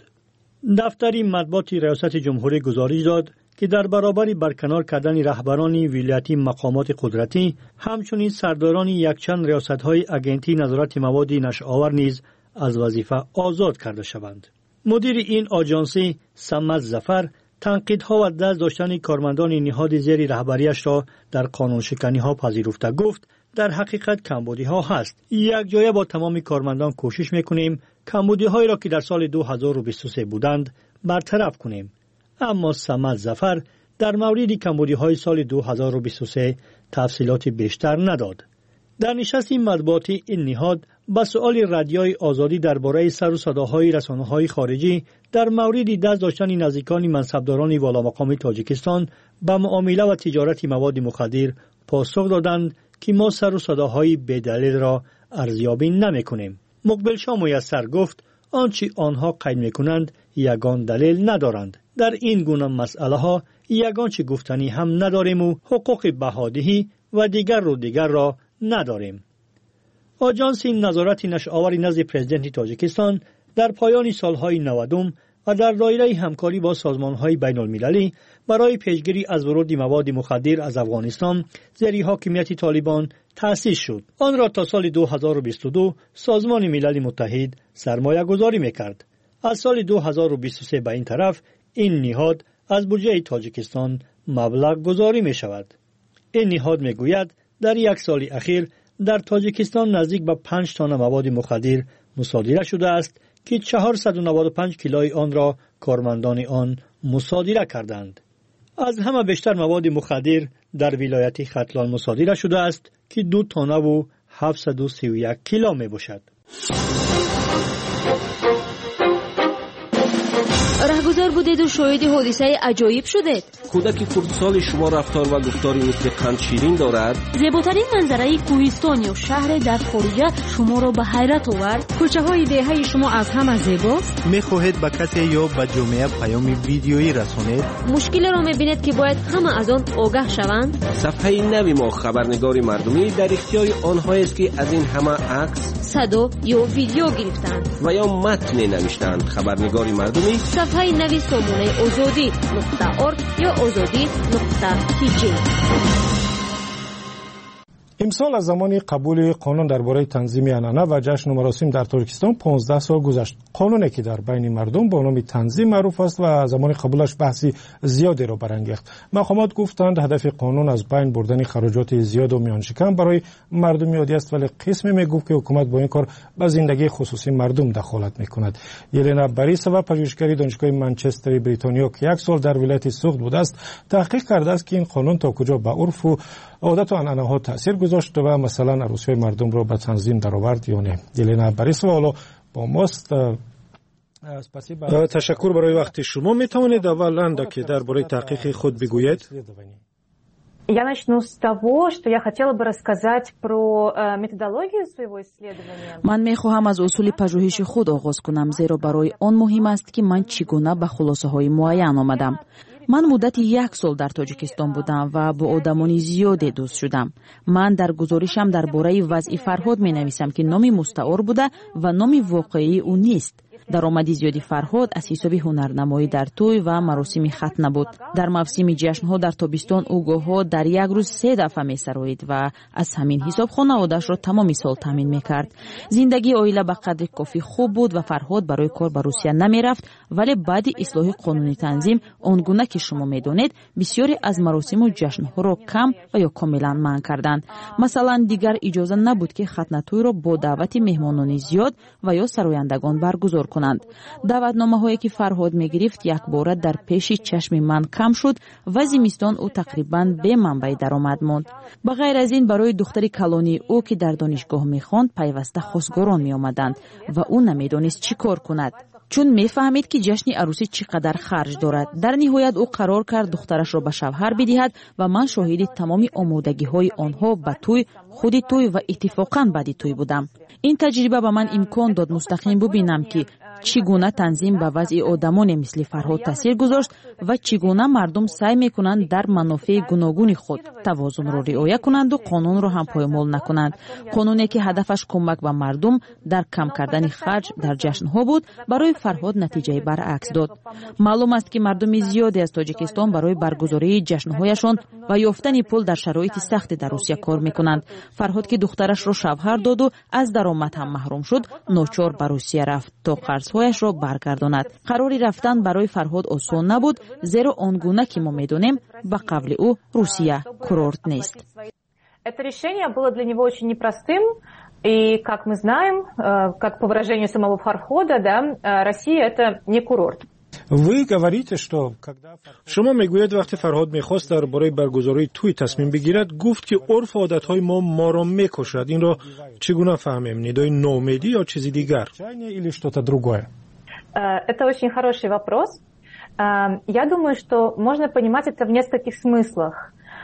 دفتر مطبوعات ریاست جمهوری گزارش داد که در برابر برکنار کردن رهبران ولایتی مقامات قدرتی همچنین سرداران یکچند ریاست‌های اگنتی نظارت مواد نشه‌آور نیز از وظیفه آزاد کرده شوند. مدیر این آژانسی سمت ظفر تنقیدها و دست داشتن کارمندان نهاد زیر رهبریش را در قانون شکنی ها پذیرفته گفت در حقیقت کمبودی ها هست. یک جایه با تمام کارمندان کوشش میکنیم کمبودی هایی را که در سال دو هزار و بیست و سه بودند برطرف کنیم. اما سمت ظفر در مورد کمبودی های سال دو هزار و بیست و سه تفصیلات بیشتر نداد. در نشست مطبوعاتی این نهاد با سؤال رادیوی آزادی درباره سر و صداهای رسانه‌های خارجی در مورد دست داشتن نزدیکان منصبداران والامقام تاجیکستان به معامله و تجارت مواد مخدر پاسخ دادند که ما سر و صداهای بی‌دلیل را ارزیابی نمی‌کنیم. مقبل شاه میسر گفت آنچه آنها قید می‌کنند یگان دلیل ندارند. در این گونه مسئله ها یگان چه گفتنی هم نداریم و حقوق بهادهی و دیگر رو دیگر را نداریم. آژانس نظارت نشه‌آور نزد پرزیدنت تاجیکستان در پایان سالهای نودم و در دایره همکاری با سازمان‌های بین‌المللی برای پیشگیری از ورود مواد مخدر از افغانستان زیر حاکمیت طالبان تأسیس شد. آن را تا سال دو هزار و بیست و دو سازمان ملل متحد سرمایه گذاری می‌کرد. از سال دو هزار و بیست و سه به این طرف این نهاد از بودجه تاجیکستان مبلغ گذاری می‌شود. این نهاد می‌گوید در یک سال اخیر در تاجیکستان نزدیک به پنج تن مواد مخدر مصادره شده است که چهارصد و نود و پنج کیلوی آن را کارمندان آن مصادره کردند. از همه بیشتر مواد مخدر در ولایت ختلان مصادره شده است که دو تن و هفتصد و سی و یک کیلو می باشد. رهگذار بودید و شاهد حادثه عجایب شدید. کودک خردسال شما رفتار و گفتاری مثل قند شیرین دارد. زیباترین منظره کوهستان یا شهر در خارجه شما را به حیرت آورد. کوچه های دهه شما از همه زیباست. میخواهید به کسی یا به جامعه پیام ویدیویی رسانید؟ مشکل را میبینید که باید همه از آن آگاه شوند. صفحه نوی ما خبرنگار مردمی در اختیار آنهایی است که از این همه عکس، صدا یا ویدیو گرفتند و یا متن نوشتند. خبرنگار مردمی صفحه نوی سامانه آزادی نقطه ارگ یا آزادی نقطه تی جی. امسال از زمان قبول قانون درباره تنظیم عنعنه و جشن و مراسم در ترکستان پانزده سال گذشت. قانونی که در بین مردم با نام تنظیم معروف است و زمان قبولش بحثی زیادی را برانگیخت. مقامات گفتند هدف قانون از بین بردن خراجات زیاد و میان شکم برای مردمیاتی است، ولی قسمی میگفت که حکومت با این کار به زندگی خصوصی مردم دخالت میکند. یلنا باریسووا، پژوهشگر دانشگاه منچستر بریتانیا که یک سال در ولایت سوخت بوده است، تحقیق کرده است که این قانون تا کجا به عرف و عادت و عنعنه ها تاثیر گذاشت و مثلا عروسی مردم رو به تنظیم درآورد یا نه. یلنا باریسووا با ماست. تشکر برای وقت شما. می توانید اولا که درباره تحقیق خود بگویید؟ Я начну с того, что я хотела бы рассказать про э, методологию своего исследования. من میخواهم از اصول پژوهش خود آغاز کنم زیرا برای آن مهم است که من چگونه به خلاصه های معین آمدم. من مدت یک سال در تاجیکستان بودم و با آدمان زیادی دوست شدم. من در گزارشم درباره وضع فرهاد می نویسم که نام مستعار بوده و نام واقعی او نیست. درآمد زیادی فرهاد از حساب هنرنمایی در توی و مراسم ختنه بود. در موسم جشن‌ها در تابستان او گاه‌ها در یک روز سه دفعه می‌سرایید و از همین حساب خانواده‌اش را تمام سال تامین می‌کرد. زندگی عائله به قدر کافی خوب بود و فرهاد برای کار به روسیه نمی‌رفت، ولی بعد اصلاح قانونی تنظیم آنگونه که شما می‌دانید بسیاری از مراسم و جشن‌ها را کم و یا کاملا منع کردند. مثلا دیگر اجازه نبود که ختنه توی را با دعوت مهمانان زیاد و یا سرایندگان برگزار کنند. دعوتنامه‌هایی که فرهاد می‌گرفت یک بار در پیش چشم من کم شد و زمستان او تقریباً به منبع درآمد ماند. بغیر از این برای دختر کلانی او که در دانشگاه می‌خواند پیوسته خواستگاران می‌آمدند و او نمی‌دانست چی کار کند. چون میفهمید که جشن عروسی چقدر خرج دارد. در نهایت او قرار کرد دخترش را به شوهر بدهد و من شاهد تمام آمادگی‌های آنها به توی، خود توی و اتفاقاً بعد توی بودم. این تجربه به من امکان داد مستقیم ببینم که چگونه تنظیم به وضع آدمان مثل فرهاد تاثیر گذاشت و چگونه مردم سعی میکنند در منافع گوناگون خود توازن را رعایت کنند و قانون را هم پایمال نکنند. قانونی که هدفش کمک به مردم در کم کردن خرج در جشن‌ها بود برای فرهاد نتیجه برعکس داد. معلوم است که مردم زیادی از تاجیکستان برای برگزاری جشن‌هایشان و یافتن پول در شرایط سخت در روسیه کار میکنند. فرهاد که دخترش را شوهر داد و از درآمد هم محروم شد، ناچار به روسیه رفت تا قرض‌هایش را برگرداند. قراری رفتن برای فرهاد آسان نبود، زیرا آنگونه که ما می‌دانیم به قبل او روسیه کورورت نیست. Это решение было для него очень непростым, и, как мы знаем, как по выражению самого Фархода, да, Россия это не курорт. شما میگوید وقتی فرهاد میخواست درباره برگزاری توی تصمیم بگیرد گفت که عرف و عادتهای ما ما را میکشد. این را چگونه فهمیم؟ ندای نومیدی یا چیزی دیگر؟ Это очень хороший вопрос. Я думаю, что можно понимать это в нескольких смыслах.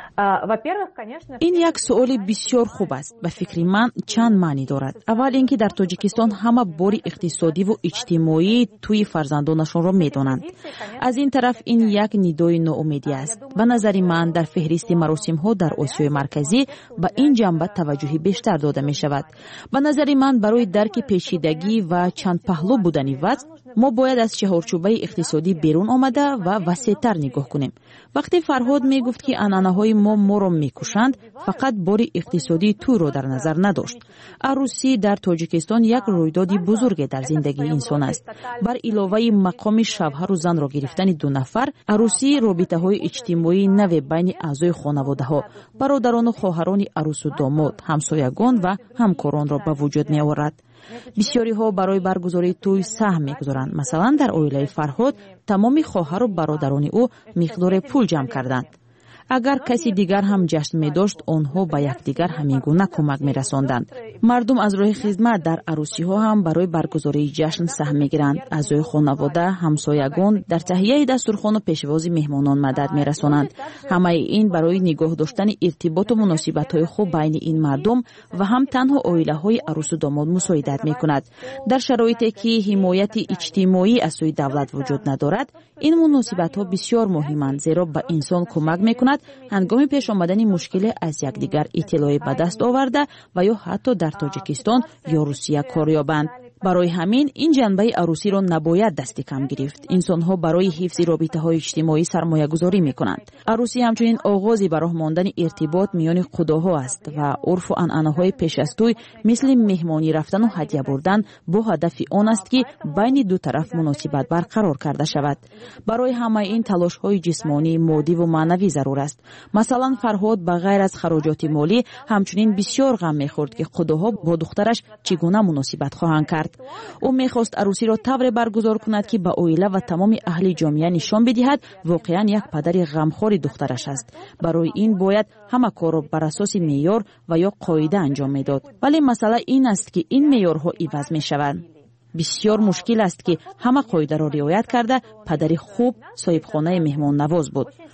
این یک سوال بسیار خوب است. به فکر من چند معنی دارد. اول اینکه در تاجیکستان همه بار اقتصادی و اجتماعی توی فرزندانشان را میدانند. از این طرف این یک ندای ناامیدی است. به نظر من در فهرست مراسم ها در آسیای مرکزی به این جنبه توجه بیشتر داده می شود. به نظر من برای درک پیچیدگی و چند پهلو بودن وضع ما باید از چهارچوبه اقتصادی بیرون آمده و وسیع‌تر نگاه کنیم. وقتی فرهاد می گفت که عنعنه‌های ما ما را میکشند، فقط بار اقتصادی تو را در نظر نداشت. عروسی در تاجیکستان یک رویداد بزرگ در زندگی انسان است. بر علاوه مقام شوهر و زن را گرفتن دو نفر، عروسی رابطه‌های اجتماعی نو بین اعضای خانواده‌ها، برادران و خواهران عروس و داماد، همسایگان و همکاران را به وجود می‌آورد. بسیاری ها برای برگزاری توی سهم می‌گذارند. مثلا در عائله فرهاد تمام خواهر و برادران او مقدار پول جمع کردند. اگر کسی دیگر هم جشن می داشت آنها به یکدیگر همینگونه کمک می رساندند. مردم از راه خدمت در عروسی ها هم برای برگزاری جشن سهم می گیرند. اعضای خانواده، همسایگان در تهیه دسترخوان و پیشواز مهمانان مدد می رسانند. همه این برای نگاه داشتن ارتباط و مناسبت های خوب بین این مردم و هم تنها عائله های عروس و داماد مساعدت می کند. در شرایطی که حمایت اجتماعی از سوی دولت وجود ندارد، این مناسبت ها بسیار مهمند، زیرا به انسان کمک می کند هنگام پیش آمدن مشکل از یکدیگر اطلاعی به دست آورده و یا حتی در تاجیکستان یا روسیه کار یابند. برای همین این جنبه عروسی را نباید دست کم گرفت. انسان‌ها برای حفظ رابطه‌های اجتماعی سرمایه‌گذاری می‌کنند. عروسی همچنین آغازی به راه ماندن ارتباط میان خداها است و عرف و عنعنه‌های پیش از توی مثل مهمانی رفتن و هدیه بردن با هدف آن است که بین دو طرف مناسبت برقرار کرده شود. برای همه این تلاش‌های جسمانی، مادی و معنوی ضرور است. مثلا فرهاد به غیر از خراجات مالی همچنین بسیار غم می‌خورد که خداها با دخترش چگونه مناسبت خواهند کرد. او میخواست عروسی را طوری برگزار کند که به عائله و تمام اهل جامعه نشان بدهد واقعا یک پدر غمخوار دخترش است. برای این باید همه کار را بر اساس معیار و یا قاعده انجام میداد. ولی مسئله این است که این معیارها عوض میشوند. بسیار مشکل است که همه قاعده را رعایت کرده پدر خوب صاحب خانه مهمان نواز بود.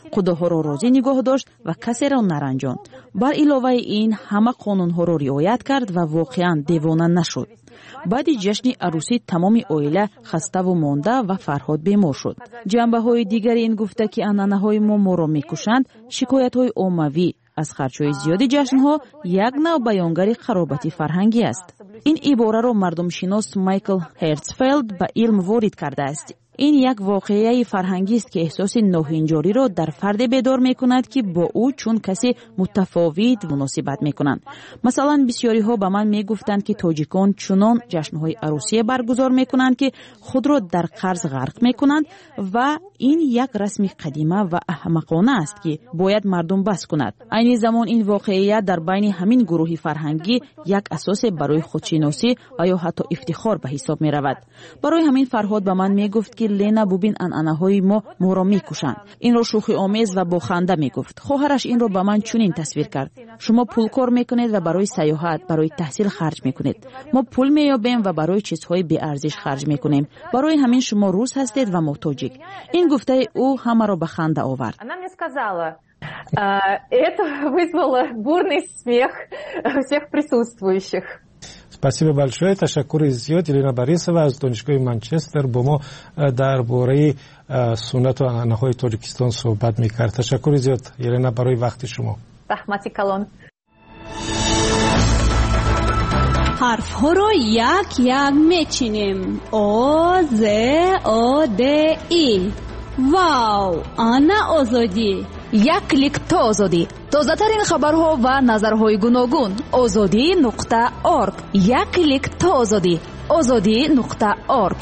қудоҳоро розӣ нигоҳ дошт ва касеро наранҷонд. бар иловаи ин ҳама қонунҳоро риоят кард ва воқеан девона нашуд. баъди ҷашни арӯсӣ тамоми оила хаставу монда ва Фарҳод бемор шуд. ҷанбаҳои дигари ин гуфта ки анъанаҳои мо моро мекушанд, шикоятҳои оммавӣ аз харчҳои зиёди ҷашнҳо як навъ баёнгари харобати фарҳангӣ аст. ин ибораро мардумшинос Майкл Херцфелд ба илм ворид кардааст. ин як воқеаи фарҳангист ки эҳсоси ноҳинҷориро дар фарде бедор мекунад ки бо ӯ чун каси мутафовит муносибат мекунанд. масалан бисёриҳо ба ман мегуфтанд ки тоҷикон чунон ҷашнҳои арӯсие баргузор мекунанд ки худро дар қарз ғарқ мекунанд ва ин як расми қадима ва аҳмақона аст ки бояд мардум бас кунад. айни замон ин воқеия дар байни ҳамин гурӯҳи фарҳангӣ як асосе барои худшиносӣ ва ё ҳатто ифтихор ба ҳисоб меравад. барои ҳамин Фарҳод ба ман мегуфт ки Лена бубин анъанаҳои мо моро мекушанд. инро шӯхи омез ва бо ханда мегуфт. хоҳараш инро ба ман чунин тасвир кард: шумо пул кор мекунед ва барои саёҳат, барои таҳсил харҷ мекунед. мо пул меёбем ва барои чизҳои беарзиш харҷ мекунем. барои ҳамин шумо рус ҳастед ва мо тоҷик. ин гуфтаи ӯ ҳамаро ба ханда овард. Она мне сказала, это вызвало бурный смех всех присутствующих. Спасибо большое. Ташаккури зиёд Елена Борисова аз донишгоҳи Манчестер бо мо дар бораи суннату анъанаҳои Тоҷикистон суҳбат мекард. Ташаккури зиёд Елена барои вақти шумо. Раҳмати калон. ҳарфҳоро як як мечинем. О, З, О, Д, И. Вау! Ана озодӣ. як клик то озодӣ. тозатарин хабарҳо ва назарҳои гуногун. озодӣ нуқта орг. як клик то озодӣ. озодӣ нуқта орг.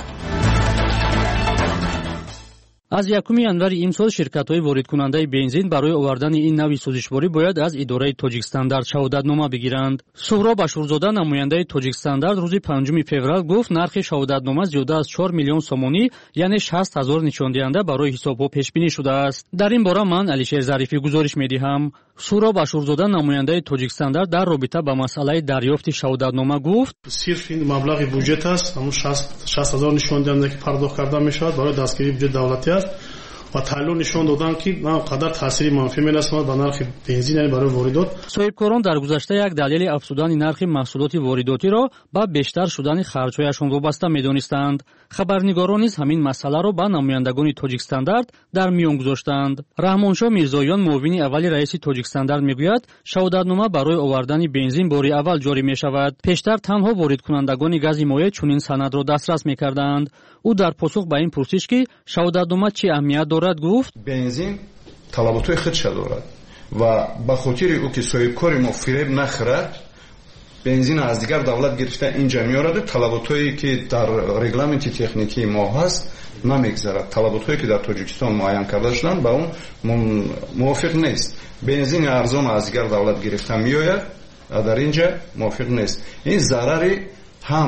аз якуми январи имсол ширкатҳои воридкунандаи бензин барои овардани ин навъи сӯзишворӣ бояд аз идораи Тоҷикстандард шаҳодатнома бигиранд. Суҳроб Ашурзода, намояндаи Тоҷикстандард, рӯзи панҷуми феврал гуфт нархи шаҳодатнома зиёда аз чор миллион сомонӣ, яъне шаст ҳазор нишондиҳанда барои ҳисобҳо пешбинӣ шудааст. дар ин бора ман Алишер Зарифӣ гузориш медиҳам. Суҳроб Ашурзода, намояндаи Тоҷикстандард, дар робита ба масъалаи дарёфти шаҳодатнома гуфт: сирф ин маблағи бюджет аст, ҳамун шаст ҳазор нишондиҳанда ки пардохт карда мешавад барои дастгирии бюджет давлатӣ аст ва таҳлил нишон доданд ки на қадар таъсири манфӣ мерасонад ба нархи бензин, яъне барои воридот. соҳибкорон дар гузашта як далели афзудани нархи маҳсулоти воридотиро ба бештар шудани харҷҳояшон вобаста медонистанд. хабарнигорон низ ҳамин масъаларо ба намояндагони Тоҷикстандард дар миён гузоштанд. Раҳмоншоҳ Мирзоён, муовини аввали раиси Тоҷикстандард, мегӯяд шаҳодатнома барои овардани бензин бори аввал ҷорӣ мешавад. пештар танҳо воридкунандагони гази моеъ чунин санадро дастрас мекарданд. ӯ дар посух ба ин пурсиш ки шаҳодатнома чӣ аҳамият дорад гуфт: бензин талаботҳои худша дорад ва ба хотири ӯ ки соҳибкори мо фиреб нахӯрад, бензин аз дигар давлат гирифта инҷа меорад, талаботҳое ки дар регламенти техникии мо ҳаст намегзарад. талаботҳое ки дар Тоҷикистон муайян карда шуданд ба он мувофиқ нест. бензини арзон аз дигар давлат гирифта меояд, дар инҷа мувофиқ нест. ин зарари ҳам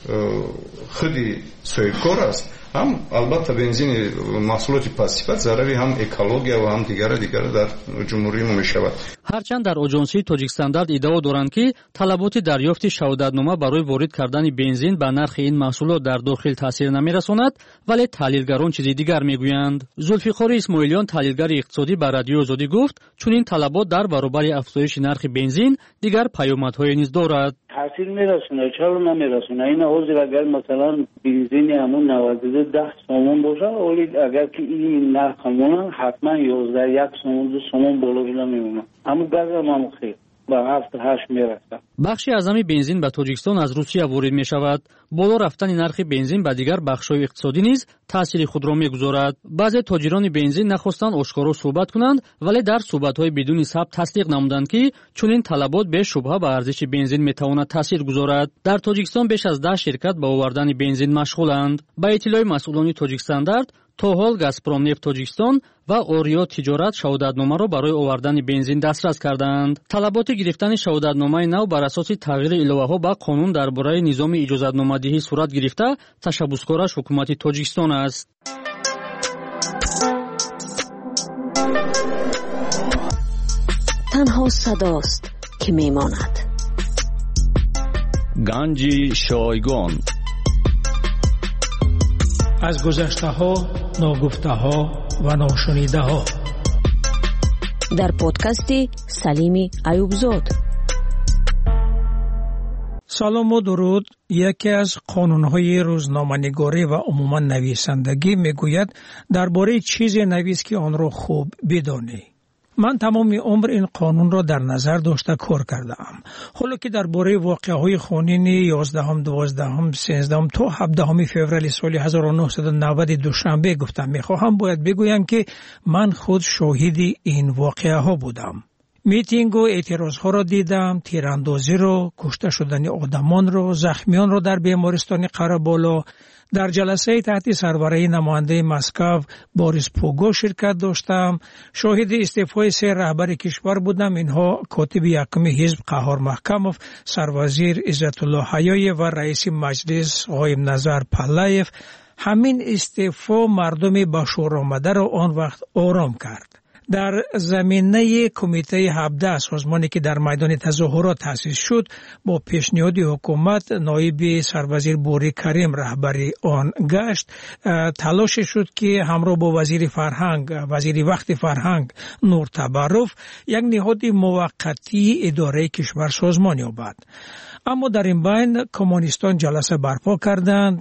худи соҳибкор аст, ҳам албатта бензини маҳсулоти пассифат зарари ҳам экология ва ҳам дигара дигара дар ҷумҳурии мо мешавад. ҳарчанд дар оҷонсии Тоҷикстандард иддао доранд ки талаботи дарёфти шаҳодатнома барои ворид кардани бензин ба нархи ин маҳсулот дар дохил таъсир намерасонад, вале таҳлилгарон чизи дигар мегӯянд. Зулфиқори Исмоилиён, таҳлилгари иқтисодӣ, ба Радиои Озодӣ гуфт, чунин талабот дар баробари афзоиши нархи бензин дигар паёмадҳое низ дорад. таъсир мерасона, чаро намерасона. ин ҳозир агар масалан бензини ҳамун наваздиду даҳ сомон боша, оли агар ки ин нарх ҳамонан ҳатман ёздаҳ як сомон ду сомон болоина мемонад. ҳамун газам ҳамун хел ба ҳафт ҳашт мерасад. бахши аъзами бензин ба Тоҷикистон аз Русия ворид мешавад. боло рафтани нархи бензин ба дигар бахшҳои иқтисодӣ низ таъсири худро мегузорад. баъзе тоҷирони бензин нахостанд ошкоро суҳбат кунанд, вале дар суҳбатҳои бидуни сабт тасдиқ намуданд ки чунин талабот бешубҳа ба арзиши бензин метавонад таъсир гузорад. дар Тоҷикистон беш аз даҳ ширкат ба овардани бензин машғуланд. ба иттилои масъулони Тоҷикстандард, то ҳол Газпромнефт Тоҷикистон ва Ориё Тиҷорат шаҳодатномаро барои овардани бензин дастрас карданд. талаботи гирифтани шаҳодатномаи нав бар асоси тағйири иловаҳо ба қонун дар бораи низоми иҷозатномадиҳӣ сурат гирифта, ташаббускораш ҳукумати Тоҷикистон аст. танҳо садост ки мемонад. ганҷи шойгон. از گذشته ها، ناگفته ها و ناشنیده ها. дар подкасти Салими Аюбзод. салом ва дуруд. яке аз қонунҳои рӯзноманигорӣ ва умуман нависандагӣ мегӯяд дар бораи чизе навис ки онро хуб бидонӣ. ман тамоми умр ин қонунро дар назар дошта кор кардаам. ҳоло ки дар бораи воқеаҳои хонини ёздаҳум, дувоздаҳум, сенздаҳум то ҳабдаҳуми феврали соли ҳазору нуҳсаду навади душанбе гуфтам мехоҳам, бояд бигӯям ки ман худ шоҳиди ин воқеаҳо будам. митингу эътирозҳоро дидам, тирандозиро, кушта шудани одамонро, захмиёнро дар бемористони Қараболо. дар ҷаласаи таҳти сарвараи намояндаи Москав Борис Пуго ширкат доштам. шоҳиди истеъфои се раҳбари кишвар будам. инҳо котиби якуми ҳизб Қаҳҳор Маҳкамов, сарвазир Иззатулло Ҳаёев ва раиси маҷлис Ғоиб Назар Паллаев. ҳамин истеъфо мардуми ба шӯромадаро он вақт ором кард. дар заминаи кумитаи ҳабдаҳ созмоне ки дар майдони тазоҳурот таъсис шуд, бо пешниҳоди ҳукумат ноиби сарвазир Бури Карим раҳбари он гашт. талоше шуд ки ҳамроҳ бо вазири фарҳанг вазири вақти фарҳанг Нур Табарруф як ниҳоди муваққатии идораи кишвар созмон ёбад. аммо дар ин байн коммунистон ҷаласа барпо карданд,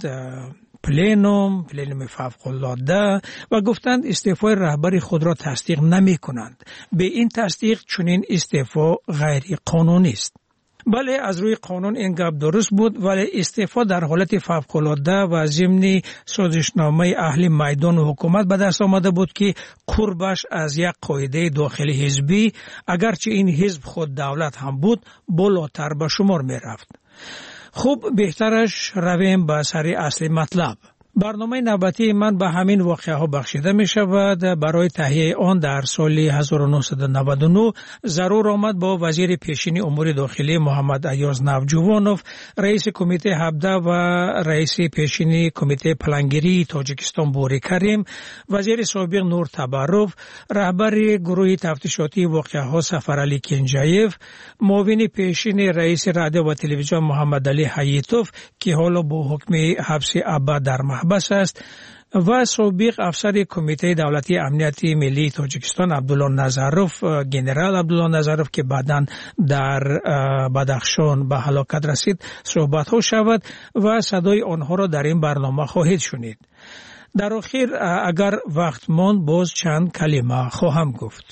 пленум, пленуми фавқуллода, ва гуфтанд истеъфои раҳбари худро тасдиқ намекунанд. бе ин тасдиқ чунин истеъфо ғайриқонунист. бале, аз рӯи қонун ин гап дуруст буд, вале истеъфо дар ҳолати фавқулода ва зимни созишномаи аҳли майдону ҳукумат ба даст омада буд ки қурбаш аз як қоидаи дохили ҳизбӣ, агарчи ин ҳизб худ давлат ҳам буд, болотар ба шумор мерафт. хуб, беҳтараш равем ба сари асли матлаб. барномаи навбатии ман ба ҳамин воқеаҳо бахшида мешавад. барои таҳияи он дар соли ҳазору нуҳсаду наваду нӯҳ зарур омад бо вазири пешини умури дохилӣ Муҳаммад Айёз Навҷувонов, раиси кумитаи ҳабдаҳ ва раиси пешини кумитаи плангирии Тоҷикистон Бури Карим, вазири собиқ Нур Табарруф, раҳбари гурӯҳи тафтишотии воқеаҳо Сафаралӣ Кинҷаев, муовини пешини раиси радио ва телевизион Муҳаммадалӣ Ҳаитов ки ҳоло бо ҳукми ҳабси абад дар бас аст, ва собиқ афсари кумитаи давлатии амнияти миллии Тоҷикистон Абдулло Назаруф, генерал Абдулло Назаруф ки баъдан дар Бадахшон ба ҳалокат расид, суҳбатҳо шавад ва садои онҳоро дар ин барнома хоҳед шунид. дар охир, агар вақт монд, боз чанд калима хоҳам гуфт.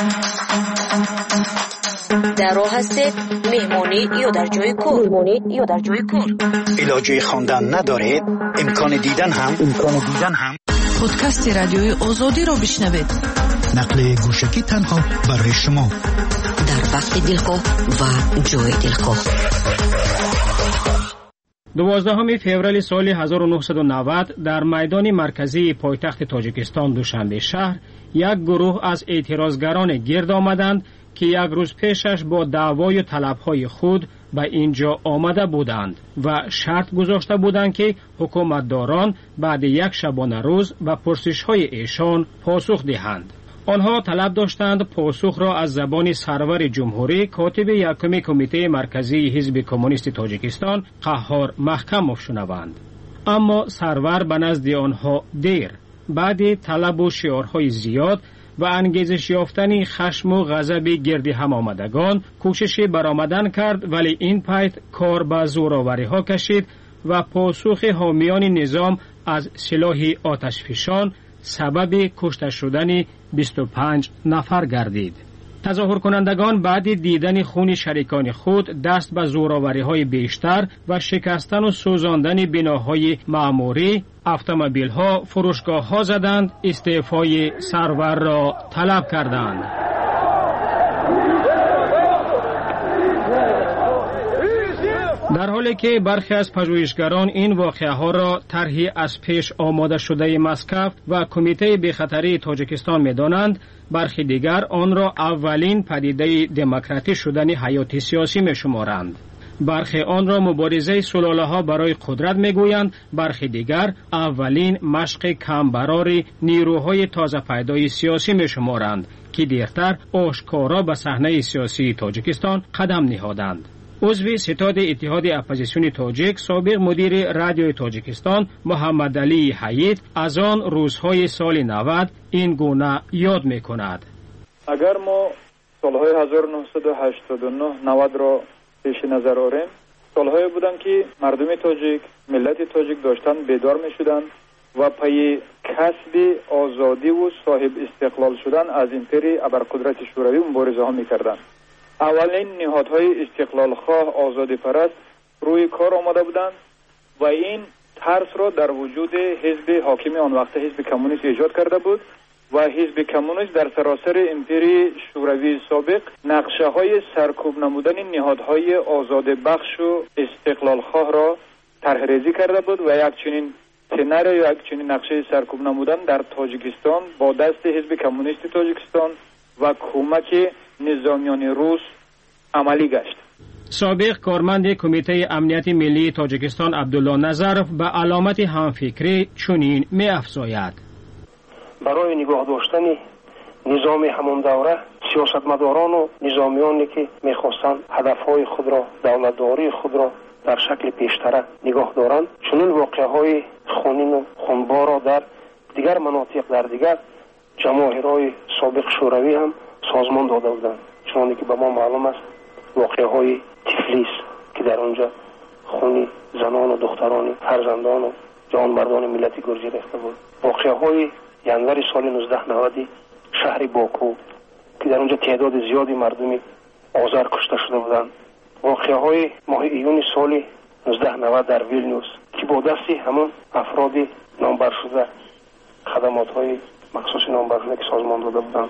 дар роҳ ҳастед, меҳмонӣ ё дар ҷои кор меҳмонӣ ё дар ҷои кор илоҷи хондан надоред, имкони дидан ҳам имкони дидан ҳам подкасти радиои озодиро бишнавед. нақли гӯшагӣ танҳо барои шумо дар вақти дилхоҳ ва ҷои дилхоҳ. дувоздаҳуми феврали соли ҳазору нуҳсаду навад дар майдони марказии пойтахти Тоҷикистон Душанбешаҳр як гурӯҳ аз эътирозгароне гирд омаданд ки як рӯз пешаш бо даъвою талабҳои худ ба ин ҷо омада буданд ва шарт гузошта буданд ки ҳукуматдорон баъди як шабона рӯз ба пурсишҳои эшон посух диҳанд. онҳо талаб доштанд посухро аз забони сарвари ҷумҳурӣ, котиби якуми кумитаи марказии ҳизби коммунисти Тоҷикистон Қаҳҳор Маҳкамов шунаванд. аммо сарвар ба назди онҳо дер, баъди талабу шиорҳои зиёд و انگیزش یافتن خشم و غضب گردی هم آمدگان کوششی برآمدن کرد، ولی این پایت کار به زورآوری ها کشید و پاسخ حامیان نظام از سلاح آتشفشان سبب کشته شدن بیست و پنج نفر گردید. تظاهر کنندگان بعد دیدن خون شریکان خود دست به زورآوری‌های بیشتر و شکستن و سوزاندن بناهای معموری، اتومبیل‌ها، فروشگاه‌ها زدند، استعفای سرور را طلب کردند. در حالی که برخی از پژوهشگران این واقعه‌ها را طرحی از پیش آماده شده مسکو و کمیته بی‌خطری تاجیکستان می‌دانند، برخی دیگر آن را اولین پدیده دموکراتی شدن حیات سیاسی می‌شمارند. برخی آن را مبارزه سلاله‌ها برای قدرت می‌گویند، برخی دیگر اولین مشق کمبرار نیروهای تازه پیدای سیاسی می‌شمارند که دیرتر آشکارا به صحنه سیاسی تاجیکستان قدم نهادند. عضو ستاد اتحاد اپوزیسیون تاجیک، سابق مدیر رادیوی تاجیکستان محمدعلی حیید از آن روزهای سال نود این گونه یاد می‌کند. اگر ما سالهای هزار و نهصد و هشتاد و نه نود را پیش نظر آوریم، سالهایی بودند که مردم تاجیک، ملت تاجیک داشتن بیدار می شدند و پی کسب آزادی و صاحب استقلال شدن از امپری ابرقدرت شوروی مبارزه ها می کردند. اولین نهادهای استقلال خواه آزادی پرست روی کار آمده بودند و این ترس را در وجود حزب حاکم آن وقت حزب کمونیست ایجاد کرده بود و حزب کمونیست در سراسر امپری شوروی سابق نقشه های سرکوب نمودن نهادهای آزاد بخش و استقلال خواه را طرح ریزی کرده بود و یک چنین سناریو یا یک چنین نقشه سرکوب نمودن در تاجیکستان با دست حزب کمونیست تاجیکستان و کمک نظامیان روس عملی گشت. سابق کارمند کمیته امنیت ملی تاجیکستان عبدالله نظرف به علامت همفکری چنین می افزاید: برای نگاه داشتن نظام همون دوره سیاستمداران و نظامیانی که میخواستند هدفهای خود را، دولتداری خود را در شکل پیشتره نگاه دارند، چنین واقعهای خونین و خونبار را در دیگر مناطق در دیگر جماهیرهای سابق شوروی هم سازمان داده بودند. چون که به ما معلوم است واقعهای تفلیس که در آنجا خونی زنان و دختران فرزندان و جوانمردان ملت گرجی ریخته بود. واقعهای ینور سال نوزده نود شهر باکو که در اونجا تعداد زیادی مردمی آذر کشته شده بودند. واقعهای ماه ایون سال نوزده نود در ویلنیوس که با دستی همون افراد نامبر شده خدمات‌های مخصوص نامبر شده که سازمان داده بودند،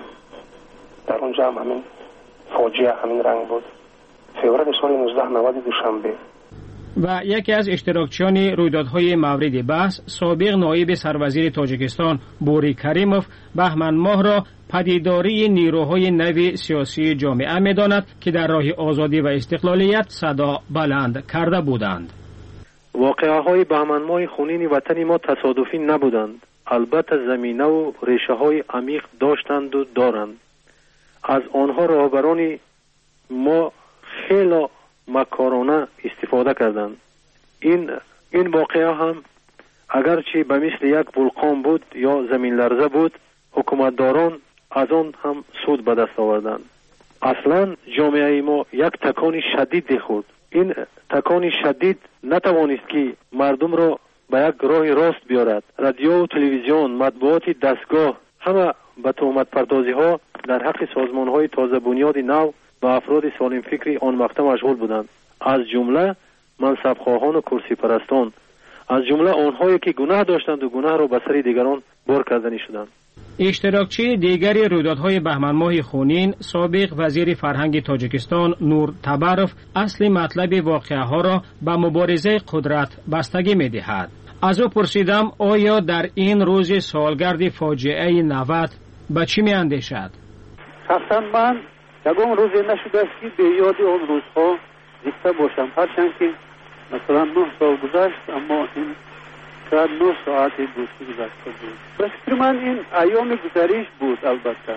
در اونجا هم همین فاجعه همین رنگ بود. فوریه سال نوزده نود دوشنبه. و یکی از اشتراکچیان رویدادهای مورد بحث سابق نایب سروزیر تاجیکستان بوری کریموف بهمن ماه را پدیداری نیروهای نو سیاسی جامعه می‌داند که در راه آزادی و استقلالیت صدا بلند کرده بودند. واقعه‌های بهمن ماه خونین وطن ما تصادفی نبودند. البته زمینه و ریشه‌های عمیق داشتند و دارند. از آنها راهبران ما خیلی مکارانه استفاده کردند. این این واقعه هم اگرچه به مثل یک ولکان بود یا زمین لرزه بود، حکومتداران از آن هم سود به دست آوردند. اصلا جامعه ما یک تکان شدید خورد. این تکان شدید نتوانست که مردم را به یک راه راست بیارد. رادیو و تلویزیون، مطبوعات دستگاه همه به تهمت پردازی ها در حق سازمان های تازه بنیاد نو و افراد سالم فکری آن مقطع مشغول بودند، از جمله منصب خواهان و کرسی پرستان، از جمله آنهایی که گناه داشتند و گناه را به سر دیگران بار کردنی شدند. اشتراکچی دیگری رویدادهای بهمن ماه خونین سابق وزیر فرهنگ تاجیکستان نور تبروف اصل مطلب واقعه ها را به مبارزه قدرت بستگی می دهد. از او پرسیدم آیا در این روز سالگرد فاجعه نود به چی می اندیشد؟ شخصا من یکم روزی نشده است که به یاد آن روزها زنده باشم، هرچند که مثلا نه سال گذشت اما این شاید نه ساعت دوستی گذشته بود. به فکر من این ایام گذریش بود. البته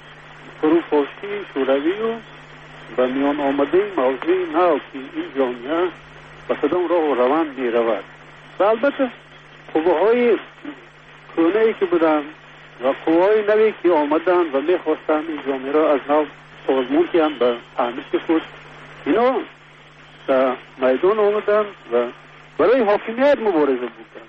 فروپاشی شوروی و به میان آمده موضوع نو که این جامعه به کدام راه و روند می رود و البته قوه‌های کهنه‌ای که بودند و قوه‌های نوی که آمدند و می خواستند این جامعه را از نو سازمان کنند به تعمیر خود، اینا در میدان آمدند و برای حاکمیت مبارزه بودند.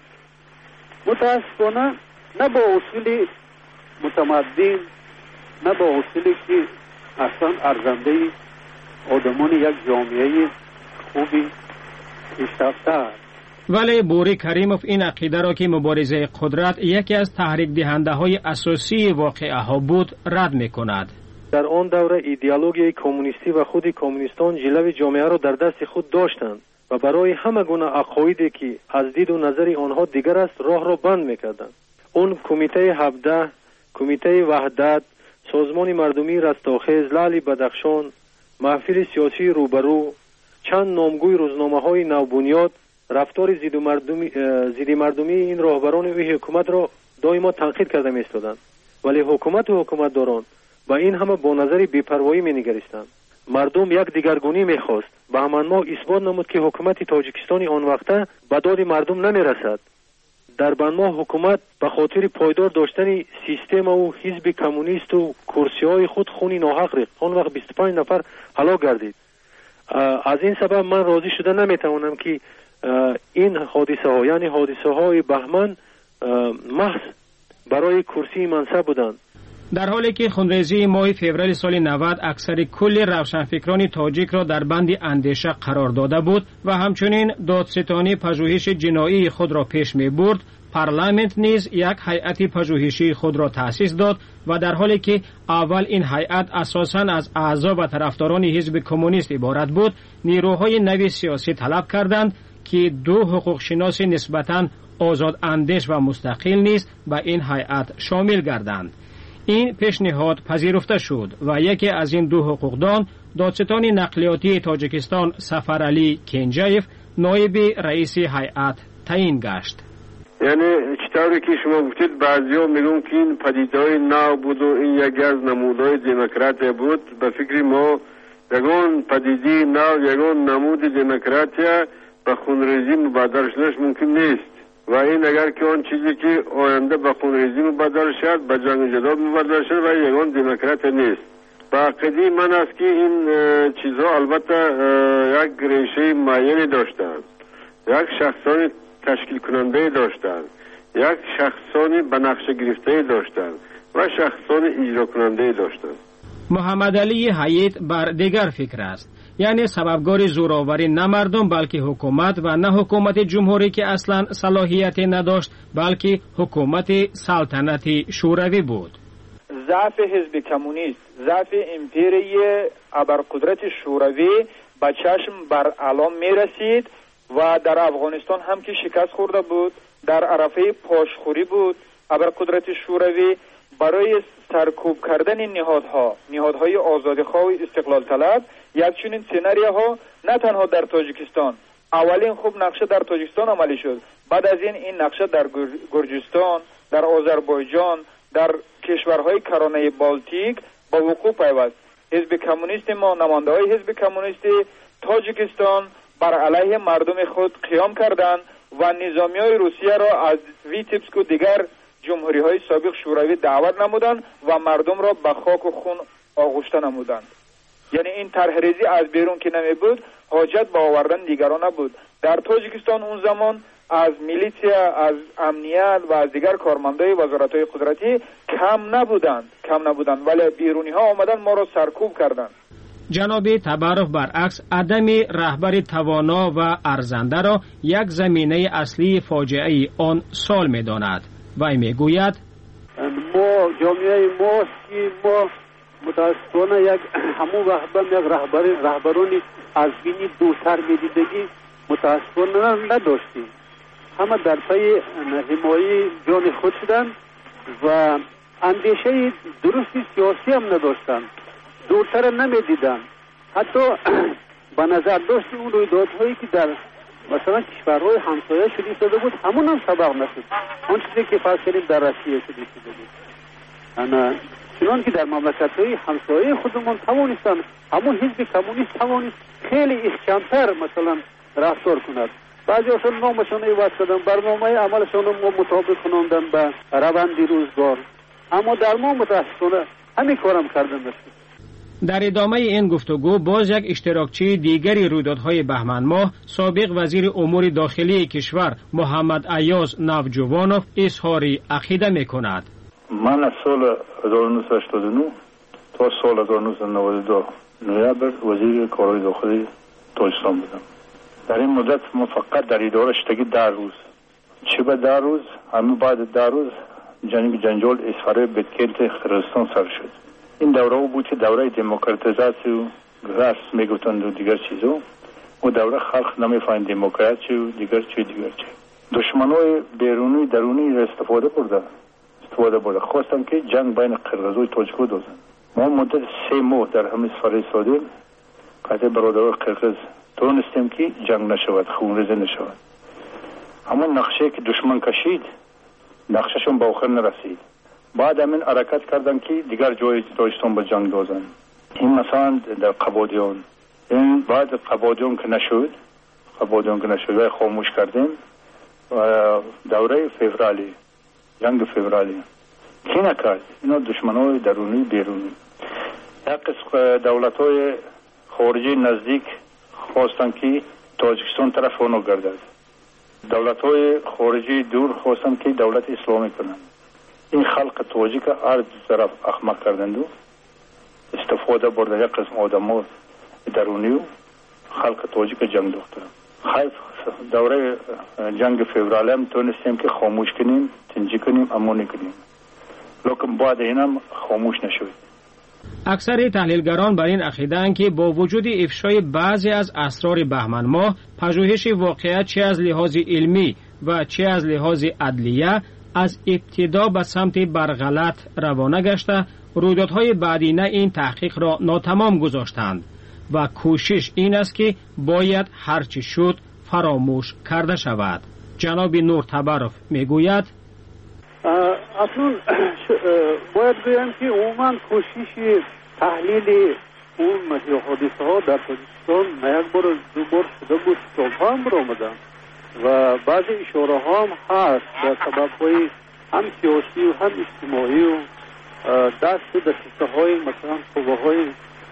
متاسفانه نه با اصول متمدن، نه با اصولی که اصلا ارزنده آدمان یک جامعه خوبی پیشرفته است. ولی بوری کریموف این عقیده را که مبارزه قدرت یکی از تحریک دهنده های اساسی واقعه ها بود رد می کند. در آن دوره ایدئولوژی کمونیستی و خود کمونیستان جلوه جامعه را در دست خود داشتند و برای همه گونه عقایدی که از دید و نظر آنها دیگر است راه را بند می‌کردند. اون کمیته هفده، کمیته وحدت، سازمان مردمی رستاخیز، لعل بدخشان، محفل سیاسی روبرو، چند نامگوی روزنامه‌های نوبنیاد رفتار ضد مردمی ضد مردمی این راهبران و حکومت را دائما تنقید کرده می‌ایستادند. ولی حکومت و حکومتداران با این همه با نظر بی‌پروایی می‌نگریستند. مردم یک دیگرگونی می‌خواست. بهمن ماه اثبات نمود که حکومت تاجیکستان آن وقته به داد مردم نمی‌رسد. در بنما حکومت به خاطر پایدار داشتن سیستم و حزب کمونیست و کرسی های خود خونی ناحق ریخت. آن وقت بیست و پنج نفر هلاک گردید. از این سبب من راضی شده نمیتوانم که این حادثه ها یعنی حادثه های بهمن محض برای کرسی منصب بودند. در حالی که خونریزی ماه فوریه سال نود اکثر کل روشنفکران تاجیک را در بند اندیشه قرار داده بود و همچنین دادستانی پژوهش جنایی خود را پیش می برد، پارلمانت نیز یک هیئت پژوهشی خود را تأسیس داد و در حالی که اول این هیئت اساساً از اعضا و طرفداران حزب کمونیست عبارت بود، نیروهای نوی سیاسی طلب کردند که دو حقوق شناس نسبتاً آزاد اندیش و مستقل نیز به این هیئت شامل گردند. این پیشنهاد پذیرفته شد و یکی از این دو حقوقدان دادستان نقلیاتی تاجیکستان سفرعلی کنجایف نایب رئیس هیئت تعیین گشت. یعنی چطوری که شما گفتید بعضیا میگن که این پدیده‌های نو بود و این یکی از نمودهای دموکراسی بود. به فکر ما یگان پدیده نو یگان نمود دموکراسی به خونریزی مبادر شدنش ممکن نیست و این اگر که آن چیزی که آینده به خونریزی مبادر شد به جنگ جدال مبادر شد و یگان دموکرات نیست. با عقیده من است که این چیزها البته یک ریشه معینی داشتند، یک شخصان تشکیل کننده داشتند، یک شخصانی به نقشه گرفته داشتند و شخصان اجرا کننده داشتند. محمد علی حیید بر دیگر فکر است، یعنی سببگار زوراوری نه مردم بلکه حکومت و نه حکومت جمهوری که اصلا صلاحیتی نداشت بلکه حکومت سلطنتی شوروی بود. ضعف حزب کمونیست، ضعف امپیری ابرقدرت شوروی به چشم بر علام می رسید و در افغانستان هم که شکست خورده بود، در عرفه پاشخوری بود. ابرقدرت شوروی برای سرکوب کردن نهادها، نهادهای آزادیخواه و استقلال طلب، یک چنین سناریوها نه تنها در تاجیکستان، اولین خوب نقشه در تاجیکستان عملی شد، بعد از این این نقشه در گرجستان، در آذربایجان، در کشورهای کرانه بالتیک با وقوع پیوست. حزب کمونیست ما، نماینده‌های حزب کمونیست تاجیکستان بر علیه مردم خود قیام کردند و نظامیای روسیه را از ویتبسک و دیگر جمهوری های سابق شوروی دعوت نمودند و مردم را به خاک و خون آغشته نمودند. یعنی این طرحریزی از بیرون که نمی بود، حاجت به آوردن دیگران نبود. در تاجیکستان اون زمان از میلیسیا، از امنیت و از دیگر کارمندای وزارت‌های قدرتی کم نبودند کم نبودند ولی بیرونی ها آمدن ما را سرکوب کردند. جناب تبارف برعکس عدم رهبر توانا و ارزنده را یک زمینه اصلی فاجعه آن سال می‌داند. وی میگوید ما جامعه ما که ما متاسفانه یک همون وقت یک رهبر رهبرانی از بینی دوتر میدیدگی متاسفانه نداشتیم. همه در پی حمایت جان خود شدند و اندیشه درستی سیاسی هم نداشتند، دورتر نمیدیدند. حتی به نظر داشت اون رویدادهایی که در مثلا کشورهای همسایه شده شده بود همون هم سبق نشد. اون چیزی که فرض کردیم در روسیه شده شده بود. انا چنان که در مملکت‌های همسایه خودمون توانستن همون حزب کمونیست توانست خیلی احکام‌تر مثلا رفتار کند. بعضی‌هاشون نامشون عوض کردن، برنامه عملشون رو مطابق کناندن به روند روزگار. اما در ما متاسفانه همین کارم کردن است. در ادامه این گفتگو باز یک اشتراکچی دیگری رویدادهای بهمن ماه سابق وزیر امور داخلی کشور محمد ایاز نوجوانوف اظهار عقیده می‌کند. من از سال هزار و نهصد و هشتاد و نه تا سال هزار و نهصد و نود و دو نوامبر وزیر کارهای داخلی تاجیکستان بودم. در این مدت ما فقط در اداره شدگی در روز چه به در روز همه بعد در روز جنگ جنجال اسفاره بدکلت قرقیزستان سر شد. این دوره بود که دوره دموکراتیزاسی و راست میگفتند و دیگر چیزا و دوره خلق نمیفهمید دموکراسی و دیگر چی دیگر چی. دشمنای بیرونی درونی را استفاده بردن استفاده برده خواستم که جنگ بین قرقیز و تاجیک رو دوزن. ما مدت سه ماه در همین سفر ایستادیم قطع برادران قرقیز تونستیم که جنگ نشود، خونریزی نشود. اما نقشه که دشمن کشید نقشهشون به آخر نرسید. بعد همین حرکت کردن که دیگر جای تاجیکستان به جنگ دوزن. این مثلا در قبادیان، این بعد قبادیان که نشد قبادیان که نشد و خاموش کردیم دوره فوریه جنگ فوریه کی نکرد؟ اینا دشمنای درونی بیرونی. یک قسم دولت‌های خارجی نزدیک خواستن که تاجیکستان طرف اونو گردد. دولت‌های خارجی دور خواستن که دولت اسلامی کنند. این خلق تاجیک هر طرف احمق کردند و استفاده بردن یک قسم آدم‌ها درونی و خلق تاجیک جنگ دوختن. خیف دوره جنگ فوریه هم تونستیم که خاموش کنیم، تنجی کنیم، امانی کنیم. لیکن بعد اینم خاموش نشد. اکثر تحلیلگران بر این عقیده‌اند که با وجود افشای بعضی از اسرار بهمن ماه، پژوهش واقعیت چه از لحاظ علمی و چه از لحاظ عدلیه از ابتدا به سمت برغلط روانه گشته، رویدادهای بعدینه این تحقیق را ناتمام گذاشتند و کوشش این است که باید هرچی شد فراموش کرده شود. جناب نور تبرف میگوید اصلا باید بگم که عموما کوشش تحلیل اون مجموعه حادثه ها در تاجیکستان یک بار دو بار شده بود، کتاب هم برآمدن و بعضی اشاره ها هم هست در سبب های هم سیاسی و هم اجتماعی و دست دسته های مثلا قوه های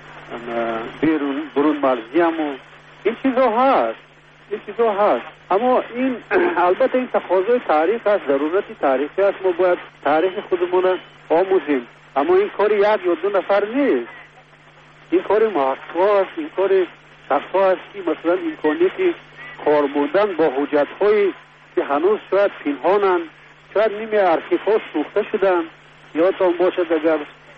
بیرون برون مرزی هم و این چیزا هست این چیزا هست اما این البته این تقاضای تاریخ است، ضرورتی تاریخی است. ما باید تاریخ خودمون آموزیم، اما این کاری یک یا دو نفر نیست، این کار محقق است، این کار شخص است که مثلا امکانیتی کار بودن با حجت هایی که هنوز شاید پنهانند، شاید نیمه ارشیف ها سوخته شدن. یادتان باشد اگر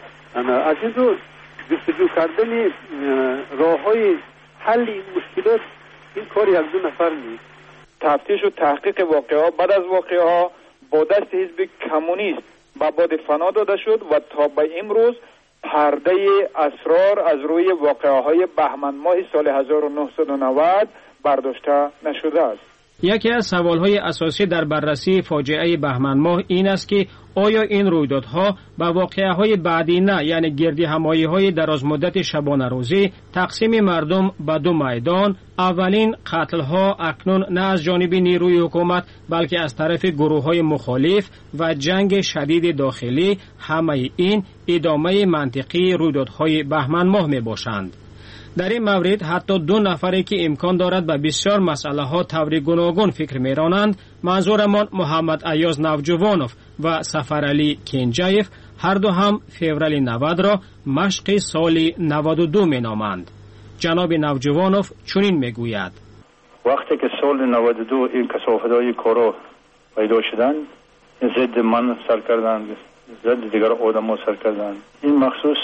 از این رو جستجو کردن راه های حل این مشکلات این کار یک دو نفر نیست. تفتیش و تحقیق واقعه بعد از واقعه با دست حزب کمونیست به باد فنا داده شد و تا به امروز پرده اسرار از روی واقعه های بهمن ماه سال هزار و نهصد و نود برداشته نشده است. یکی از سوالهای اساسی در بررسی فاجعه بهمن ماه این است که آیا این رویدادها و واقعه‌های بعدینه یعنی گردی همایی های دراز مدت شبانه روزی تقسیم مردم به دو میدان، اولین قتل‌ها اکنون نه از جانب نیروی حکومت بلکه از طرف گروه‌های مخالف و جنگ شدید داخلی، همه این ادامه منطقی رویدادهای بهمن ماه میباشند. در این مورد حتی دو نفری که امکان دارد به بسیار مسئله ها طور گوناگون فکر میرانند، منظورمان محمد ایاز نوجوانوف و سفرعلی کنجایف، هر دو هم فوریه نود را مشق سال نود و دو می نامند. جناب نوجوانوف چنین میگوید: وقتی که سال نود و دو این کثافت‌های کارا پیدا شدند، ضد من سر کردند، ضد دیگر آدم‌ها سر کردند. این مخصوص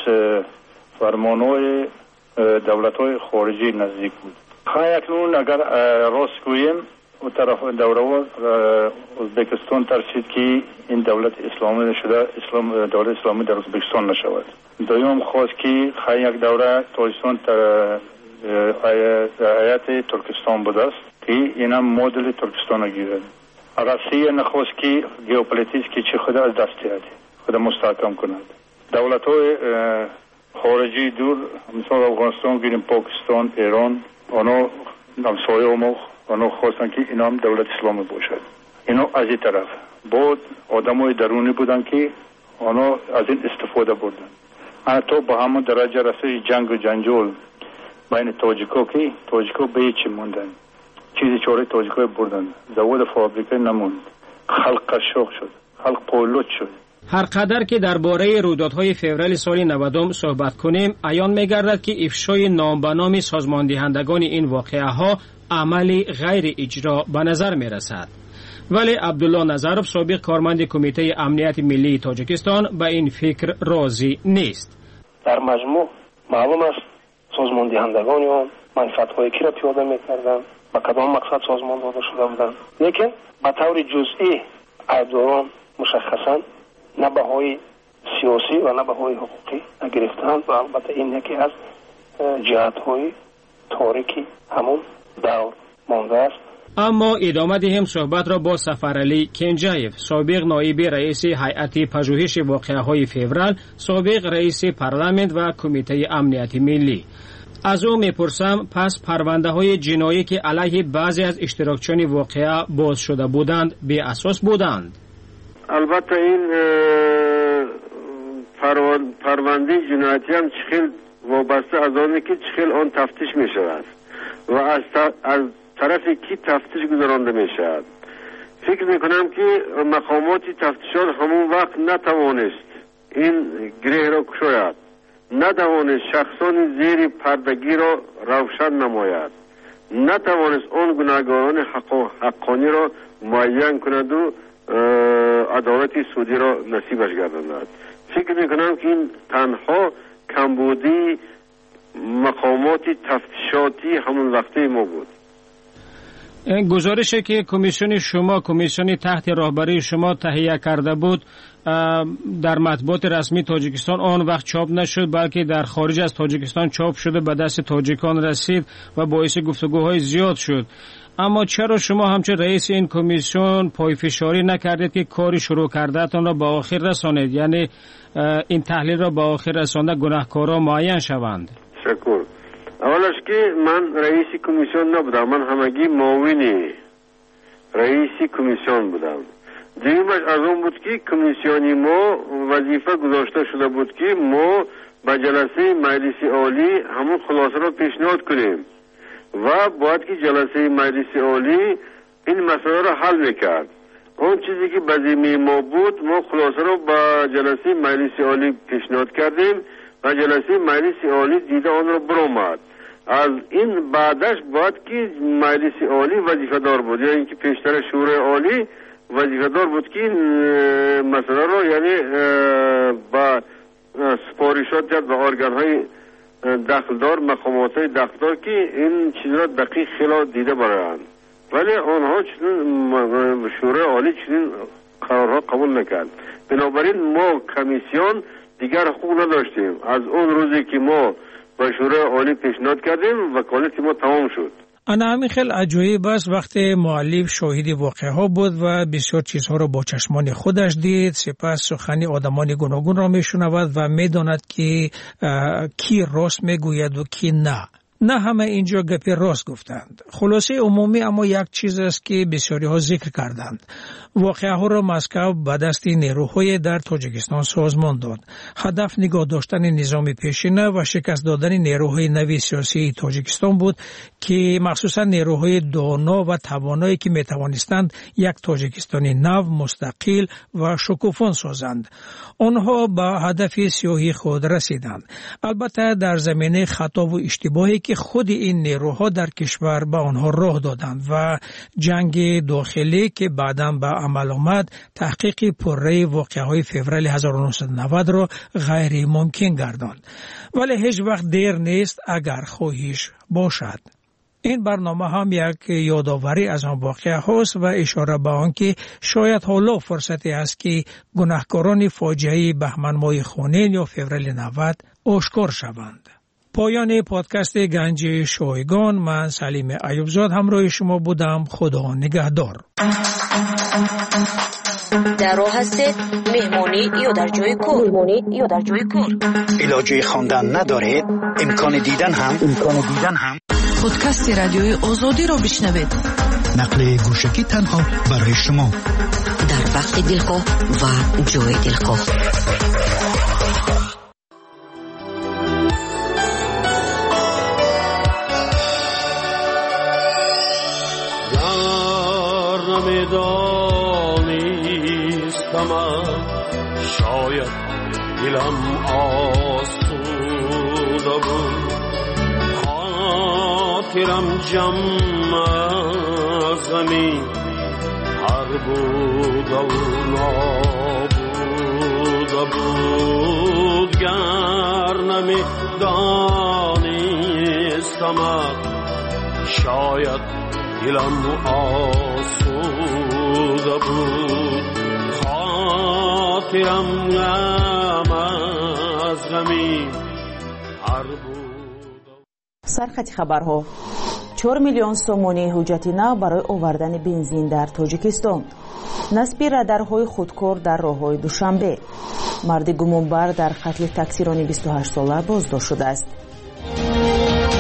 فرمان‌های دولت‌های خارجی نزدیک بود. خواهی اکنون اگر راست گوییم و طرف دوره ازبکستان ترسید که این دولت اسلامی شده، اسلام دولت اسلامی در ازبکستان نشود. دویم خواست که خواهی یک دوره تاجیکستان هیئت ترکستان بوده است که این هم مدل ترکستان گیرد. روسیه نخواست که ژئوپلیتیک که چه خود از دست دهد، خود مستحکم کند. دولت‌های خارجی دور مثلا افغانستان گیریم، پاکستان، ایران، آنها همسایه ما آنها خواستن که اینا هم دولت اسلامی باشد. اینا از این طرف بود آدمای درونی بودن که آنها از این استفاده بردن. حتی با همون درجه رسید جنگ و جنجال بین تاجیکا که تاجیکا به هیچ موندن، چیزی چاره تاجیکا بردن، زواد فابریکه نموند، خلق قشاق شد، خلق پولوت شد. هر قدر که درباره رویدادهای فوریه سال نود صحبت کنیم، عیان می‌گردد که افشای نام به نام سازماندهندگان این واقعه‌ها عملی غیر اجرا به نظر می‌رسد. ولی عبدالله نظرов سابق کارمند کمیته امنیت ملی تاجیکستان به این فکر راضی نیست. در مجموع معلوم است سازماندهندگان آن منفعت‌های کی را پیاده می‌کردند، با کدام مقصد سازمان داده شده بودند، لیکن به طور جزئی عیبداران مشخصاً نه بهای سیاسی و نه بهای حقوقی نگرفتند و البته این یکی از جهت‌های تاریکی همون دور مانده است. اما ادامه دهیم صحبت را با سفرعلی کنجایف، سابق نایب رئیس هیئت پژوهش واقعه‌های فوریه، سابق رئیس پارلمان و کمیته امنیت ملی. از او میپرسم پس پرونده های جنایی که علیه بعضی از اشتراکچیان واقعه باز شده بودند بی اساس بودند؟ البته این پرونده جنایتی هم چخیل وابسته از آنه که چخیل آن تفتیش می شود و از, از طرف کی تفتیش گذرانده می شود. فکر می کنم که مقامات تفتیشات همون وقت نتوانست این گره را کشاید، نتوانست شخصان زیر پردگی را روشن نماید، نتوانست آن گناهکاران حقانی را معین کند و عدالت سودی را نصیبش گرداند. فکر می کنم که این تنها کمبودی مقامات تفتیشاتی همون وقته ما بود. گزارشی که کمیسیون شما کمیسیون تحت رهبری شما تهیه کرده بود در مطبوعات رسمی تاجیکستان آن وقت چاپ نشد، بلکه در خارج از تاجیکستان چاپ شده به دست تاجیکان رسید و باعث گفتگوهای زیاد شد. اما چرا شما همچون رئیس این کمیسیون پایفشاری نکردید که کاری شروع کردهتان را به آخر رسانید، یعنی این تحلیل را به آخر رسانده گناهکارا معین شوند؟ شکر. اولش که من رئیس کمیسیون نبودم، من همگی معاون رئیس کمیسیون بودم. دیگرش از اون بود که کمیسیونی ما وظیفه گذاشته شده بود که ما به جلسه مجلس عالی همون خلاصه را پیشنهاد کنیم و باید که جلسه مجلس عالی این مسئله را حل میکرد. اون چیزی که به ذمه ما بود ما خلاصه را به جلسه مجلس عالی پیشنهاد کردیم و جلسه مجلس عالی دیده آن را برآمد. از این بعدش باید که مجلس عالی وظیفه دار بود، یعنی که پیشتر شورای عالی وظیفه دار بود که این مسئله را یعنی با سپارشات کرد به ارگان های دخلدار، مقامات های دخلدار که این چیز را دقیق خلا دیده برایند، ولی آنها چنین شورای عالی چنین قرارها قبول نکرد. بنابراین ما کمیسیون دیگر حقوق نداشتیم. از اون روزی که ما با شورای عالی پیشنهاد کردیم وکالت ما تمام شد. انا همین خیلی عجایب است وقتی مؤلف شاهد واقعه ها بود و بسیار چیزها را با چشمان خودش دید، سپس سخنی آدمان گوناگون را میشنود و میداند که کی راست میگوید و کی نه. نه همه اینجا گپی راست گفتند. خلاصه عمومی اما یک چیز است که بسیاری ها ذکر کردند. واقعه ها را مسکو به دست نیروهای در تاجیکستان سازمان داد. هدف نگاه داشتن نظام پیشینه و شکست دادن نیروهای نوی سیاسی تاجیکستان بود که مخصوصا نیروهای دانا و توانایی که می توانستند یک تاجیکستان نو، مستقل و شکوفان سازند. آنها به هدف سیاهی خود رسیدند. البته در زمینه خطا و اشتباهی که خود این نیروها در کشور به آنها راه دادند و جنگ داخلی که بعداً به عمل آمد تحقیق پرره واقعه‌های فوریه هزار و نهصد و نود را غیر ممکن گرداند. ولی هیچ وقت دیر نیست اگر خواهش باشد. این برنامه هم یک یادآوری از آن واقعه هاست و اشاره به آن که شاید حالا فرصتی است که گناهکاران فاجعه بهمن ماه خونین یا فوریه نود آشکار شوند. پایان پادکست گنج شایگان، من سلیم ایوبزاد همراه شما بودم. خدا نگهدار. در راه هستید مهمانی یا در جای کار؟ مهمانی یا در جای کار؟ علاجه خواندن ندارید؟ امکان دیدن هم امکان دیدن هم پادکست رادیوی آزادی را بشنوید. نقل گوشکی تنها برای شما در وقت دلخواه و جای دلخواه. شاید دلم آسوده بود، خاطرم جمع از غمی هر بود و نابوده بود. گر نمی دانستم شاید دلم آسوده بود، خاطرم غم از غمی هر بود. سرخط خبرها: چهار میلیون سومونی حجتی نو برای آوردن بنزین در تاجیکستان. نصب رادارهای خودکار در راههای دوشنبه. مرد گمانبر در قتل تاکسیرانی بیست و هشت ساله بازداشت شده است.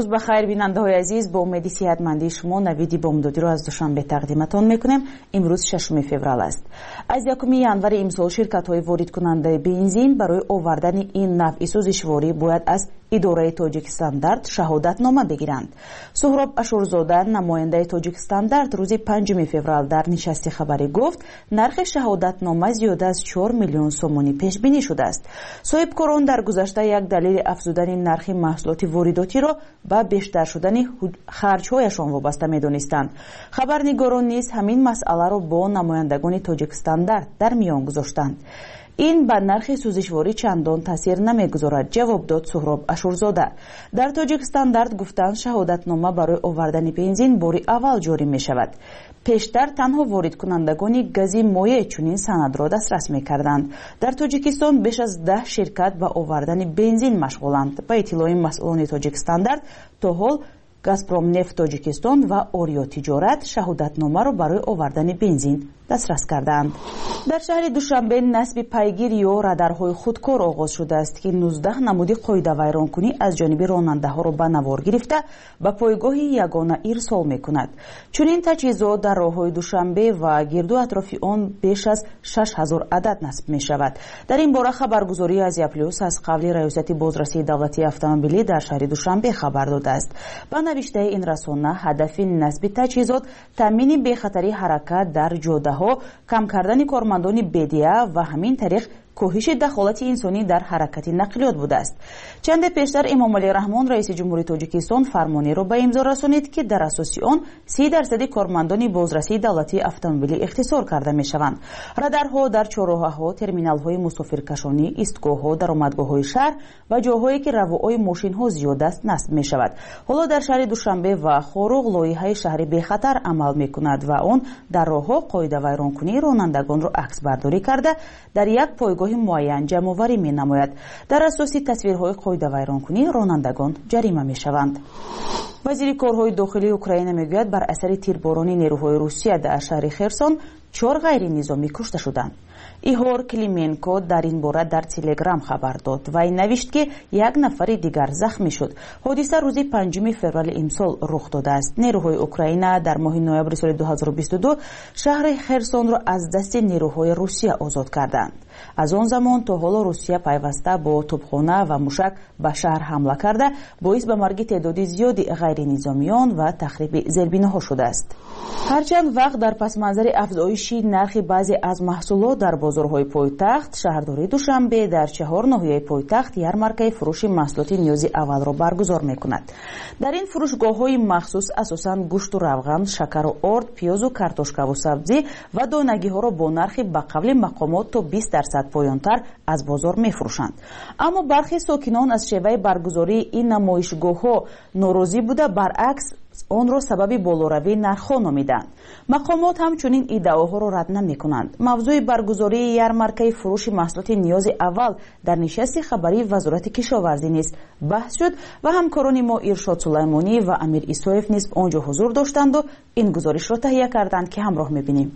روز بخیر بیننده های عزیز، با امید صحتمندی شما نویدی بامدادی رو از دوشنبه تقدیمتان میکنیم. امروز ششم فوریه است. از یکم ینور امسال شرکت های وارد کننده بنزین برای آوردن این نوع سوزشواری باید از اداره تاجیکستاندارد شهادت نامه بگیرند. سهراب اشورزاده نماینده تاجیکستاندارد روز پنجم فوریه در نشست خبری گفت نرخ شهادت نامه زیاده از چهار میلیون سومانی پیش بینی شده است. صاحبکاران در گذشته یک دلیل افزودن نرخ محصولات وارداتی را با بیشتر شدن خرج‌هایشان وابسته می‌دانستند. خبرنگاران نیز همین مسئله را با نمایندگان تاجیکستاندارد در میان گذاشتند. این به نرخ سوزشواری چندان تاثیر نمیگذارد، جواب داد سهراب اشورزاده. در تاجیکستاندارد گفتند شهادتنامه برای آوردن بنزین باری اول جاری می شود. پیشتر تنها وارد کنندگان گازی مایع چنین سند را دسترس می کردند. در تاجیکستان بیش از ده شرکت به آوردن بنزین مشغولند. با اطلاع مسئولان تاجیکستاندارد تا حال گازپروم نفت تاجیکستان و آریا تجارت شهادتنامه را برای آوردن بنزین دسترس کردند. در شهر دوشنبه نصب پیگیری یا رادارهای خودکار آغاز شده است که نوزده نمود قاعده ویرانکنی از جانب راننده ها را به نوار گرفته به پایگاه یگانه ارسال میکند. چنین تجهیزات در راههای دوشنبه و گرد و اطراف آن بیش از شش هزار عدد نصب می شود. در این باره خبرگزاری از پلاس از قبل ریاست بازرسی دولتی اتومبیلی در شهر دوشنبه خبر داده است. با نوشته این رسانه هدف نصب تجهیزات تامین بخطری حرکت در جاده ها، کم کردن کارمندان بدیه و همین طریق کاهش دخالت انسانی در حرکت نقلیات بوده است. چند پیشتر امام علی رحمان رئیس جمهوری تاجیکستان فرمانی را به امضا رسانید که در اساس آن سی درصد کارمندان بازرسی دولتی اتومبیلی اختصار کرده می شوند. رادارها در چهارراه‌ها، ترمینال‌های مسافرکشانی، ایستگاه‌ها، درآمدگاه‌های شهر و جاهایی که رواهای ماشین‌ها زیاد است نصب می شود. حالا در شهر دوشنبه و خاروغ لایحه شهر بخطر عمل می کند و آن در راه‌ها قاعده ویرانکنی رانندگان را عکس برداری کرده در یک پایگاه معین جمع‌آوری می نماید. در اساس تصویرهای قاعده ویرانکنی رانندگان جریمه می شوند. وزیر کارهای داخلی اوکراین میگوید بر اثر تیربارانی نیروهای روسیه در شهر خرسون چهار غیر نظامی کشته شدند. ایهور کلیمنکو در این باره در تلگرام خبر داد و این نوشت که یک نفر دیگر زخمی شد. حادثه روز پنجم فوریه امسال رخ داده است. نیروهای اوکراین در ماه نوامبر سال دو هزار و بیست و دو شهر خرسون را از دست نیروهای روسیه آزاد کردند. از آن زمان تا حالا روسیه پیوسته با توپخانه و موشک به شهر حمله کرده باعث به مرگ تعداد زیادی غیر نظامیان و تخریب زیربناها شده است. هرچند وقت در پس منظر افزایش نرخ بعضی از محصولات در بازارهای پایتخت، شهرداری دوشنبه در چهار ناحیه پایتخت یارمارکه فروش محصولات نیازی اول را برگزار می‌کند. در این فروشگاه‌های مخصوص اساساً گوشت و روغن، شکر و آرد، پیاز و کارتوشکا و سبزی و دانگی‌ها را با نرخ به قبل مقامات تا بیست درصد پایان‌تر از بازار می‌فروشند. اما برخی ساکنان از شیوه برگزاری این نمایشگاه‌ها ناراضی بوده، برعکس آن را سبب بالاروی نرخ‌ها نامیدند. مقامات همچنین ادعاها را رد نمی‌کنند. موضوع برگزاری یارمارکه فروش محصولات نیاز اول در نشست خبری وزارت کشاورزی نیز بحث شد و همکاران ما ارشاد سلیمانی و امیر ایسایف نیز آنجا حضور داشتند و این گزارش را تهیه کردند که همراه می‌بینیم.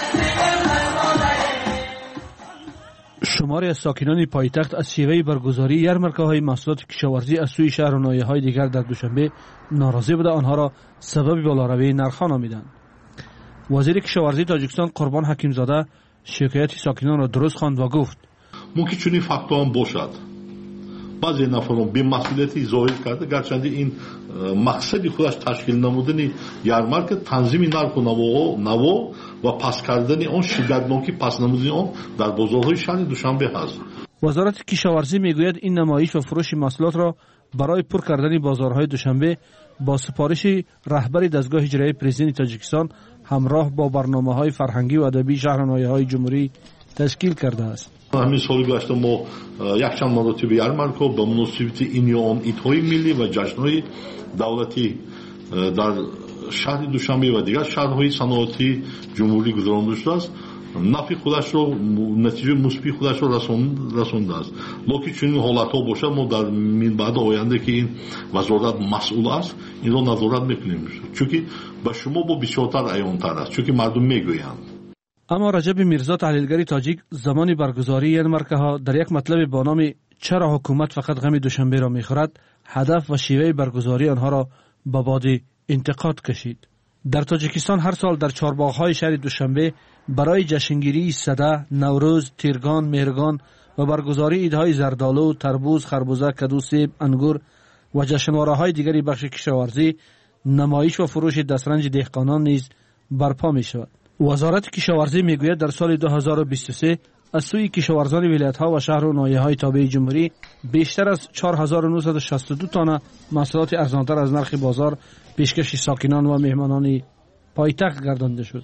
شماری از ساکنان پایتخت از شیوه برگزاری یارمارکه‌های محصولات کشاورزی از سوی شهر و ناحیه‌های دیگر در دوشنبه ناراضی بوده آنها را سبب بالاروی نرخ‌ها نامیدند. وزیر کشاورزی تاجیکستان قربان حکیمزاده شکایت ساکنان را درست خواند و گفت ممکن چنین فاکتور هم باشد. بعضی نفران بی‌مسئولیتی ظاهر کرده گرچند این مقصد خودش تشکیل نمودن یارمارک تنظیم نرخ و نوا و پس کردن آن شدتناکی پس نمودن آن در بازارهای شهر دوشنبه است. وزارت کشاورزی میگوید این نمایش و فروش محصولات را برای پر کردن بازارهای دوشنبه با سفارش رهبر دستگاه اجرایی پرزیدنت تاجیکستان همراه با برنامه‌های فرهنگی و ادبی شهر و ناحیه‌های جمهوری تشکیل کرده است. همین سال گذشته ما یک چند مرتبه یارمارک به مناسبت این یا آن ایدهای ملی و جشن‌های دولتی در شهر دوشنبه و دیگر شهرهای صنعتی جمهوری گذرانده شده است. نفع خودش رو نتیجه مثبت خودش رو رسونده است. لکن چنین حالت‌ها باشه ما در بعد آینده که این وزارت مسئول است این را نظارت می‌کنیم، چون که به شما با بسیارتر عیان‌تر است، چون که مردم میگویند. اما رجب میرزا تحلیلگری تاجیک زمان برگزاری یارمارکه‌ها در یک مطلب با نام چرا حکومت فقط غم دوشنبه را می‌خورد هدف و شیوه برگزاری آنها را به باد انتقاد کشید. در تاجیکستان هر سال در چهارباغ‌های شهر دوشنبه برای جشنگیری سده، نوروز، تیرگان، مهرگان و برگزاری عیدهای زردآلو، تربوز، خربوزه، کدو، سیب، انگور و جشنواره‌های دیگری بخش کشاورزی، نمایش و فروش دسترنج دهقانان نیز برپا می شود. وزارت کشاورزی می گوید در سال دو هزار و بیست و سه از سوی کشاورزان ولایت‌ها و شهر و ناحیه‌های تابع جمهوری بیشتر از چهار هزار و نهصد و شصت و دو تن محصولات ارزانتر از نرخ بازار پیشکش ساکنان و مهمانان پایتخت گردانده شد.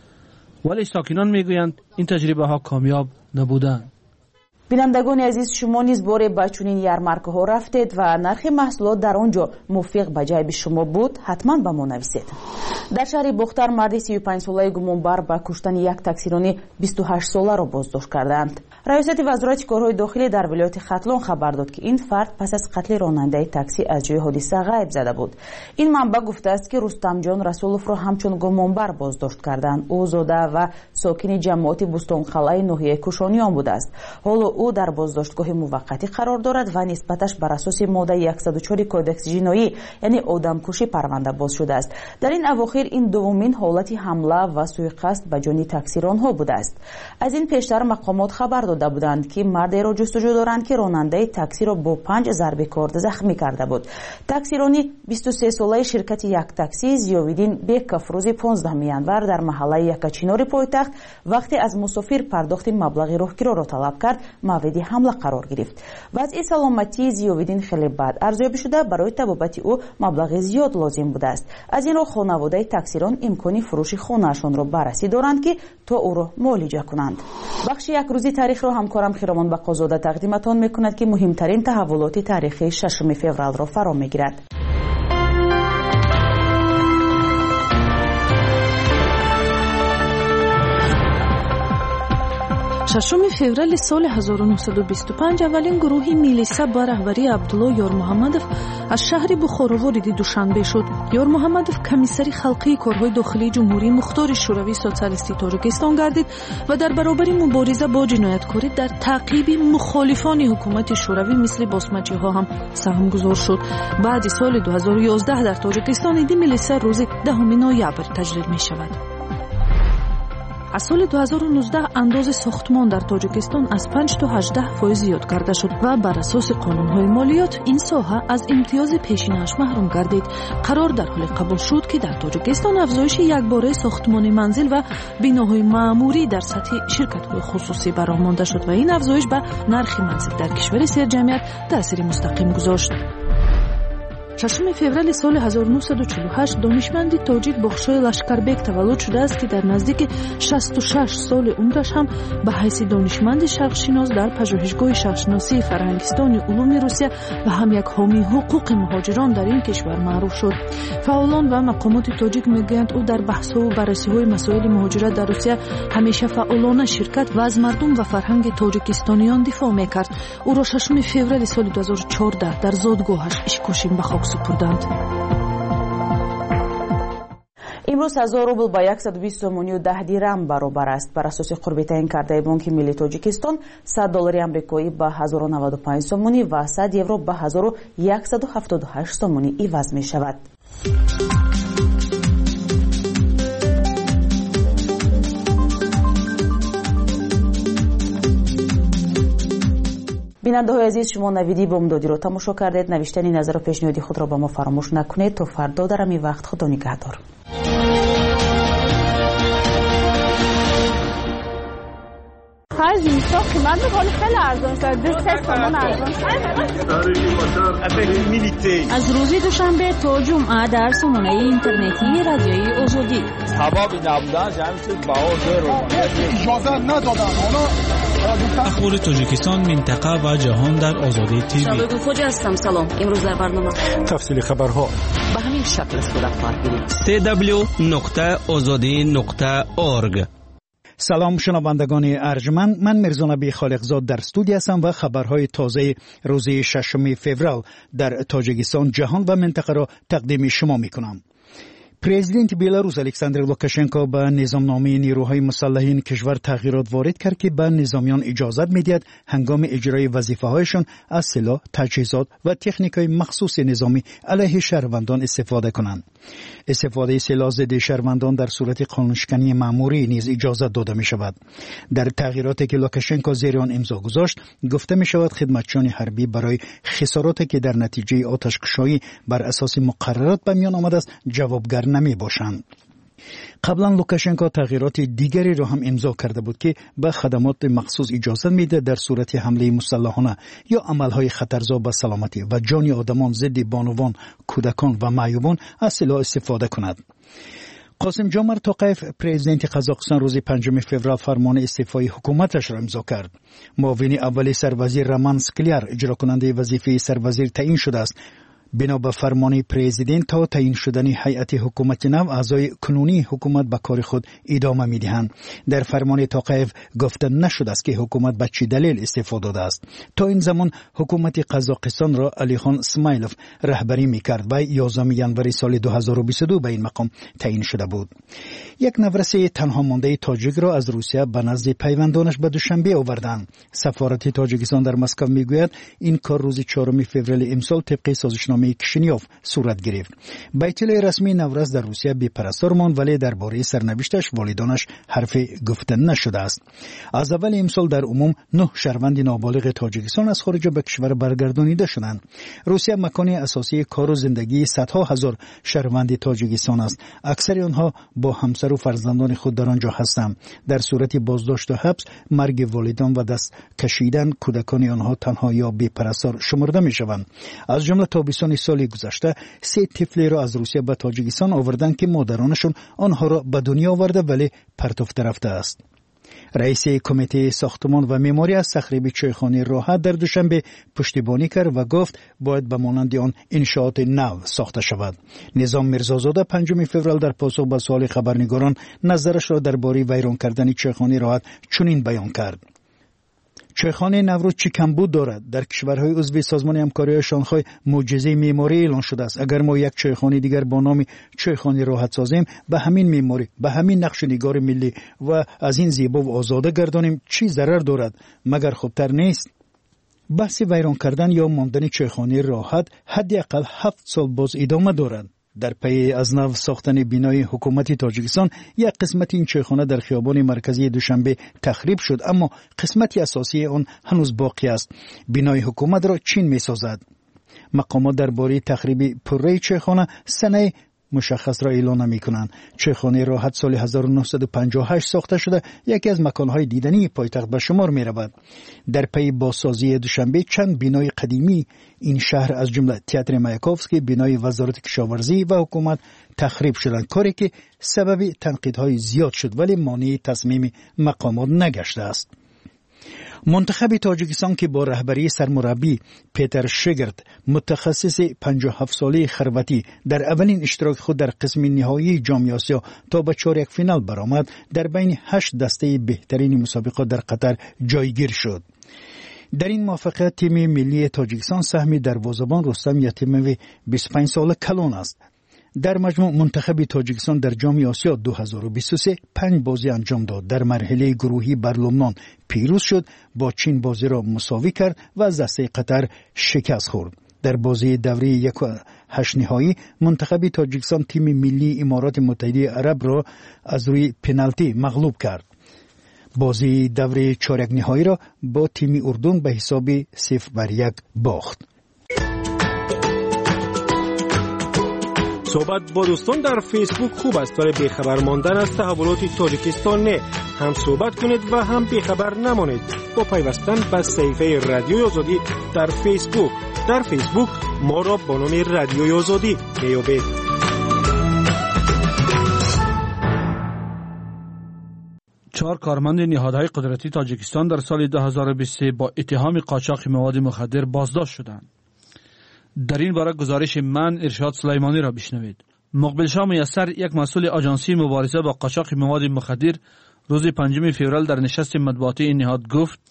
ولی ساکنان میگویند این تجربه ها کامیاب نبودند. بینندگان عزیز، شما نیز باره به چنین یارمارکه ها رفتید و نرخ محصولات در آنجا موافق به جیب شما بود؟ حتما به ما نویسید. در شهر بختر مرد سی و پنج ساله گمانبر به کشتن یک تاکسیرانی بیست و هشت ساله را بازداشت کردند. ریاست وزارت کارهای داخلی در ولایت ختلان خبر داد که این فرد پس از قتل راننده تاکسی از جای حادثه غیب زده بود. این منبع گفته است که رستم جان رسولوف را همچون گمانبر بازداشت کردند. او زاده و ساکن جماعت بوستانقلعه ناحیه کوشانیان بوده است. حالا او در بازداشتگاه موقتی قرار دارد و نسبتش بر اساس ماده صد و چهار کودکس جنایی یعنی آدمکشی پرونده باز شده است. در این اواخر این دومین حالت حمله و سوءقصد به جان تاکسیرانها بوده است. از این پیشتر مقامات خبر داده بودند که مردی را جستجو دارند که راننده تاکسی را با پنج ضربه کارد زخمی کرده بود. تاکسیرانی بیست و سه ساله شرکت یک تاکسی زیاویدین بیک روز پانزدهم ینور در محله یکچینار پایتخت وقتی از مسافر پرداخت مبلغ راهگیری را طلب کرد مورد حمله قرار گرفت. وضع سلامتی زیاویدین خیلی بد ارزیابی شده، برای طبابت او مبلغ زیاد لازم بوده است. از این را خانواده تاکسیران امکانی فروش خانه‌شان را بررسی دارند که تا او را معالجه کنند. بخش یک روزی تاریخ را همکارم خیرمان بقازاده تقدیمتان میکند که مهمترین تحولات تاریخی ششم فوریه را فرا میگیرد. ششم فوریه سال هزار و نهصد و بیست و پنج اولین گروه میلیسا با رهبری عبدالله یارمحمدов از شهر بخارا وارد دوشنبه شد. یارمحمدов کمیسر خلقی کارهای داخلی جمهوری مختار شوروی سوسیالیستی تاجیکستان گردید و در برابر مبارزه با جنایتکاری در تعقیب مخالفان حکومت شوروی مثل باسمچی‌ها هم سهم گذار شد. بعد سال دو هزار و یازده در تاجیکستان ایدی میلیسا روز دهم نوامبر تجلیل می شود. از سال دو هزار و نوزده انداز ساختمان در تاجیکستان از پنج تا هجده فایز زیاد کرده شد و بر اساس قانون‌های مالیات این ساحه از امتیاز پیشینه‌اش محروم گردید. قرار در حال قبول شد که در تاجیکستان افزایش یکباره ساختمان منزل و بناهای معموری در سطح شرکت‌های خصوصی برآمده شد و این افزایش به نرخ منزل در کشور سرجمعیت تأثیر مستقیم گذاشت. ششم فوریه سال هزار و نهصد و چهل و هشت دانشمندی تاجیک بخشای لشکربک تولد شده است که در نزدیک شصت و شش سال عمرش هم به حیث دانشمند شرقشناس در پژوهشگاه شرقشناسی فرهنگستان علوم روسیه و هم یک حامی حقوق مهاجران در این کشور معروف شد. فعالان و مقامات تاجیک میگویند او در بحث‌ها و بررسی‌های مسائل مهاجرت در روسیه همیشه فعالانه شرکت و از مردم و فرهنگ تاجیکستانیان دفاع میکرد. او را ششم فوریه سال دو هزار و چهارده در زادگاهش اشکاشین به خاک سپردند. امروز هزار روبل با صد و بیست و ده دیرم برابر است. بر اساس قربی تعیین کرده بانک ملی تاجیکستان صد دلار آمریکایی به هزار و نود و پنج سومونی و صد یورو به هزار و صد و هفتاد و هشت سومونی عوض می شود. بیننده های عزیز، شما نویدی بامدادی رو تماشا کردید. نوشتن نظر و پیشنهادی خود را با ما فراموش نکنید. تا فردا در همین وقت خدا نگهدار. خرج میسا قیمت بخواد خیلی ارزان شد. دو سه تومن ارزان شد. از روز دوشنبه تا جمعه در سامانه اینترنتی رادیوی آزادی. سبب نبودن جمعیت باور رو اجازه ندادن. اخبار تاجیکستان، منطقه و جهان در آزادی تیوی. شبکه خوج هستم. سلام. امروز در برنامه تفصیل خبرها به همین شکل صورت خواهد گرفت. دبلیو دبلیو دبلیو نقطه آزادی نقطه اورگ. سلام شنوندگان ارجمند، من مرزا نبی خالقزاد در استودیو هستم و خبرهای تازه روز ششم فوریه در تاجیکستان، جهان و منطقه را تقدیم شما می کنم. پرزیدنت بیلاروس الکساندر لوکاشنکو به نظامنامه نیروهای مسلحین کشور تغییرات وارد کرد که به نظامیان اجازت می‌دهد هنگام اجرای وظیفه‌هایشان از سلاح، تجهیزات و تکنیک‌های مخصوص نظامی علیه شهروندان استفاده کنند. استفاده سلاح ضد شهروندان در صورت قانونشکنی مأموری نیز اجازت داده می‌شود. در تغییراتی که لوکاشنکو زیر آن امضا گذاشت، گفته می‌شود خدمتچیان حربی برای خساراتی که در نتیجه آتش‌کشی بر اساس مقررات به میان آمده است جوابگر نمی باشند. قبلا لوکاشنکو تغییرات دیگری را هم امضا کرده بود که به خدمات مخصوص اجازه میده در صورت حمله مسلحانه یا عملهای خطرزا به سلامتی و جان آدمان ضد بانوان، کودکان و معیوبان از سلاح استفاده کند. قاسم جمعت توقیف پرزیدنت قزاقستان روز پنجم فوریه فرمان استعفای حکومتش را امضا کرد. معاون اول سروزیر رمان سکلیر اجرا کننده وظیفه سروزیر تعیین شده است. بنا به فرمان پرزیدنت تا تعیین شدن هیئت حکومت نو اعضای کنونی حکومت به کار خود ادامه می‌دهند. در فرمان توقیف گفته نشده است که حکومت به چه دلیل استعفا داده است. تا این زمان حکومت قزاقستان را علیخان اسماعیلوف رهبری می‌کرد و یازدهم ژانویه سال دو هزار و بیست و دو به این مقام تعیین شده بود. یک نفرسته تنها مانده تاجیک را از روسیه به نزد پیوندانش به دوشنبه آوردند. سفارت تاجیکستان در مسکو میگوید این کار روز چهارم فوریه امسال طبق سازشنامه کشینیوف صورت گرفت. به اطلاع رسمی نوروز در روسیه بی پرستار ماند ولی درباره سرنوشتش والدانش حرف گفته نشده است. از اول امسال در عموم نه شهروند نابالغ تاجیکستان از خارج به کشور برگردانیده شدند. روسیه مکان اساسی کار و زندگی صدها هزار شهروند تاجیکستان است. اکثر آنها با همسر و فرزندان خود در آنجا هستند. در صورت بازداشت و حبس، مرگ والدان و دست کشیدن کودکان آنها تنها یا بی پرستار شمرده می شوند. از جمله تابستان سال گذشته سه طفلی را از روسیه به تاجیکستان آوردن که مادرانشون آنها را به دنیا آورده ولی پرتافته رفته است. رئیس کمیته ساختمان و معماری از تخریب چایخانه راحت در دوشنبه پشتیبانی کرد و گفت باید به مانند آن انشاءات نو ساخته شود. نظام میرزازاده پنجم فوریه در پاسخ به سوال خبرنگاران نظرش را درباره ویران کردن چایخانه راحت چنین بیان کرد: چایخانه نوروز چی کمبود دارد؟ در کشورهای عضو سازمان همکاری شانگهای معجزه معماری اعلان شده است. اگر ما یک چایخانه دیگر با نام چایخانه راحت سازیم، به همین معماری، به همین نقش نگار ملی و از این زیبا و آزاده گردانیم، چی ضرر دارد؟ مگر خوبتر نیست؟ بحث ویران کردن یا ماندن چایخانه راحت حداقل هفت سال باز ادامه دارد. در پی از نو ساختن بینای حکومت تاجیکستان یک قسمت این چایخانه در خیابان مرکزی دوشنبه تخریب شد، اما قسمتی اساسی آن هنوز باقی است. بینای حکومت را چین می سازد. مقامات درباره تخریب پره چایخانه سنه مشخص را اعلان نمی کنند. چایخانه راحت سال هزار و نهصد و پنجاه و هشت ساخته شده، یکی از مکانهای دیدنی پایتخت به شمار می رود. در پی بازسازی دوشنبه چند بینای قدیمی این شهر از جمله تئاتر مایاکوفسکی، بینای وزارت کشاورزی و حکومت تخریب شدند، کاری که سبب تنقیدهای زیاد شد ولی مانع تصمیم مقامات نگشته است. منتخب تاجیکستان که با رهبری سرمربی پیتر شگرت متخصص پنجاه و هفت ساله خربتی در اولین اشتراک خود در قسم نهایی جام آسیا تا به چهارک فینال برآمد، در بین هشت دسته بهترین مسابقات در قطر جایگیر شد. در این موفقیت تیم ملی تاجیکستان سهمی دروازه‌بان رستم یتیموی بیست و پنج ساله کلان است. در مجموع منتخب تاجیکستان در جام آسیا دو هزار و بیست و سه پنج بازی انجام داد. در مرحله گروهی بر لبنان پیروز شد، با چین بازی را مساوی کرد و از دسته قطر شکست خورد. در بازی دوره یک و هشت نهایی منتخب تاجیکستان تیم ملی امارات متحده عرب را از روی پنالتی مغلوب کرد. بازی دوره چهارک نهایی را با تیم اردن به حساب صفر بر یک باخت. صحبت با دوستان در فیسبوک خوب است ولی بیخبر ماندن از تحولات تاجیکستان نه. هم صحبت کنید و هم بیخبر نمانید با پیوستن به صفحه رادیوی آزادی در فیسبوک. در فیسبوک ما را با نام رادیوی آزادی میابید. چهار کارمند نهادهای قدرتی تاجیکستان در سال دو هزار و بیست و سه با اتهام قاچاق مواد مخدر بازداشت شدند. در این باره گزارش من ارشاد سلیمانی را بشنوید. مقبل شاه میسر، یک مسئول آژانسی مبارزه با قاچاق مواد مخدر، روز پنجم فوریه در نشست مطبوعاتی این نهاد گفت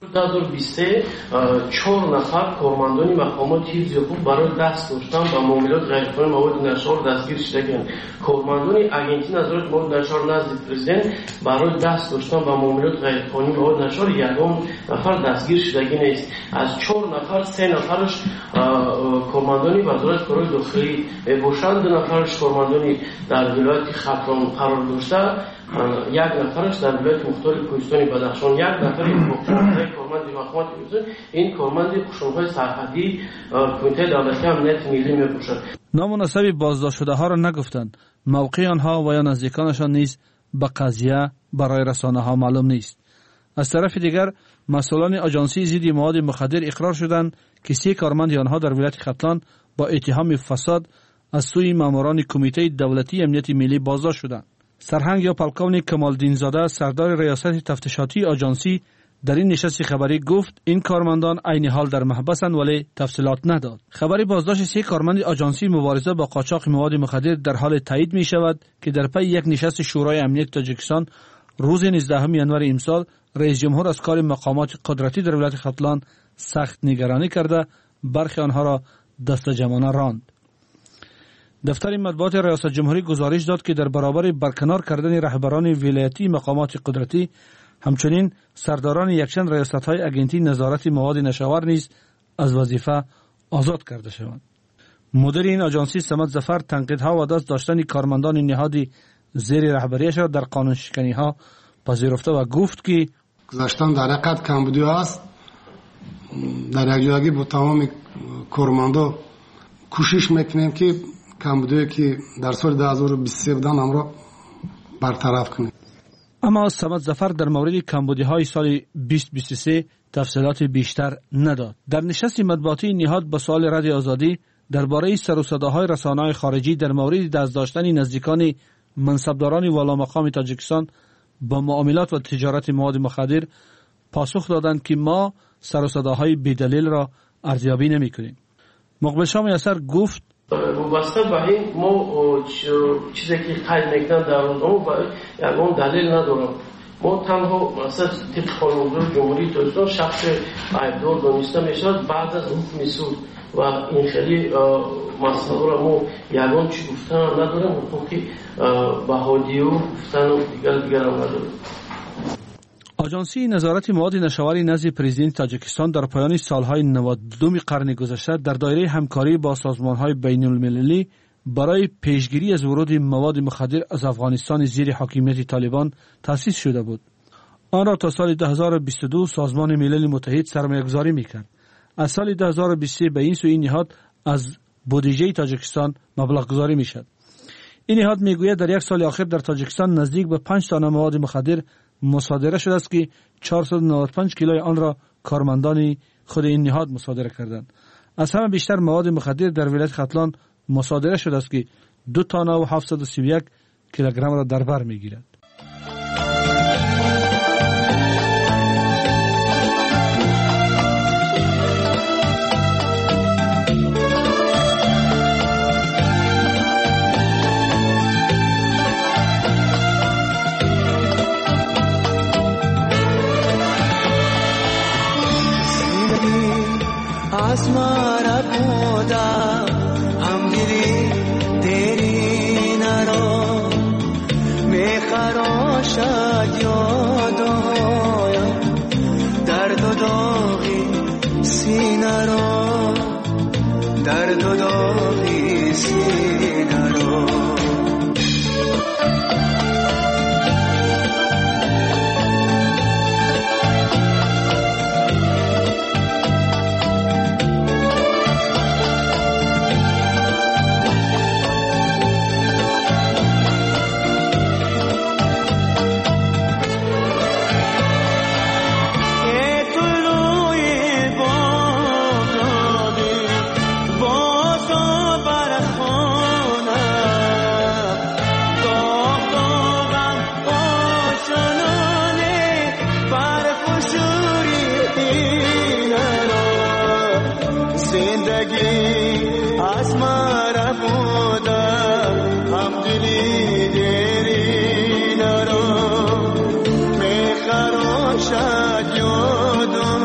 دو هزار و بیست چهار نفر کارمندان مقامات حفظ حقوق برای دست داشتن به معاملات غیرقانونی مواد نشار دستگیر شدند. کارمندان اگنتی نظارت مواد نشار نزد پرزیدنت برای دست داشتن به معاملات غیرقانونی مواد نشار یگان نفر دستگیر شدگی نیست. از چهار نفر سه نفرش کارمندان وزارت کارهای داخلی باشند، دو نفرش کارمندان در ولایت ختلان قرار داشته، یک نفرش در ولایت مختار کوهستان بدخشان، یک نفر کارمند مقامات این کارمند قشن‌های سرحدی کمیته دولتی امنیت ملی میباشد. نامناسب بازداشت شده ها را نگفتند. موقع آنها و یا نزدیکانشان نیز به قضیه برای رسانه ها معلوم نیست. از طرف دیگر مسئولان آژانسی ضد مواد مخدر اقرار شدند که سه کارمند آنها در ولایت ختلان با اتهام فساد از سوی ماموران کمیته دولتی امنیت ملی بازداشت شدند. سرهنگ یا پلکونی کمالدین زاده سردار ریاست تفتیشاتی آژانسی در این نشست خبری گفت این کارمندان عین حال در محبسند ولی تفصیلات نداد. خبری بازداشت سه کارمند آژانسی مبارزه با قاچاق مواد مخدر در حال تایید می شود که در پی یک نشست شورای امنیت تاجیکستان روز نوزدهم ژانویه امسال رئیس جمهور از کار مقامات قدرتی در ولایت ختلان سخت نگرانی کرده برخی آنها را دست جمعانه راند. دفتر مطبوعات ریاست جمهوری گزارش داد که در برابر برکنار کردن رهبران ولایتی مقامات قدرتی همچنین سرداران یکچند ریاست‌های اگنتی نظارت مواد نشاور نیز از وظیفه آزاد کرده شوند. مدیر این آژانسی صمد ظفر تنقیدها و دست داشتن کارمندان نهادی زیر رهبریش را در قانون شکنی‌ها پذیرفته و گفت که گذشتن در حقیقت کمبودی است. در یک جایگی با تمام کارمندا کوشش میکنیم که کمبودی که در سال دو هزار و بیست و سه بودن آن را برطرف کنیم. اما صمد ظفر در مورد کمبودی‌های سال بیست و بیست و سه تفصیلات بیشتر نداد. در نشست مطبوعاتی نهاد با سوال رد آزادی درباره سر و صداهای رسانه‌های خارجی در مورد دست داشتن نزدیکان منصبداران والامقام تاجیکستان با معاملات و تجارت مواد مخدر پاسخ دادند که ما سر و صداهای بی‌دلیل را ارزیابی نمی‌کنیم. مقبل شاه میسر گفت وابسته به این ما چیزی که قید میکنن در اون یکون دلیل ندارم. ما تنها مثلا طبق قانون جمهوری تاجیکستان شخص عیبدار دانسته میشود بعد از حکم سود و این خیلی مسئله را ما یکون چی گفتن ندارم و که بهادی و گفتن و دیگر دیگر هم ندارم. آژانسی نظارت مواد نشاوری نزد پرزیدنت تاجیکستان در پایان سالهای نود و دو قرن گذشته در دایره همکاری با سازمان‌های بین‌المللی برای پیشگیری از ورود مواد مخدر از افغانستان زیر حاکمیت طالبان تأسیس شده بود. آن را تا سال دو هزار و بیست و دو سازمان ملل متحد سرمایه‌گذاری می‌کرد. از سال دو هزار و بیست و سه به این سو این نهاد از بودجه تاجیکستان مبلغ گذاری می‌شد. این نهاد می‌گوید در یک سال اخیر در تاجیکستان نزدیک به پنج تن مواد مخدر مصادره شده است که چهارصد و نود و پنج کیلوی آن را کارمندان خود این نهاد مصادره کردند. از همه بیشتر مواد مخدر در ولایت ختلان مصادره شده است که دو تانه و هفتصد و سی و یک کیلوگرم را در بر میگیرد. आसमां पूदा हम गिरी तेरी नरो मैं खरोशा यादो दर्द दोगी सीनरो दर्द दोगी सीनरो شاد یادم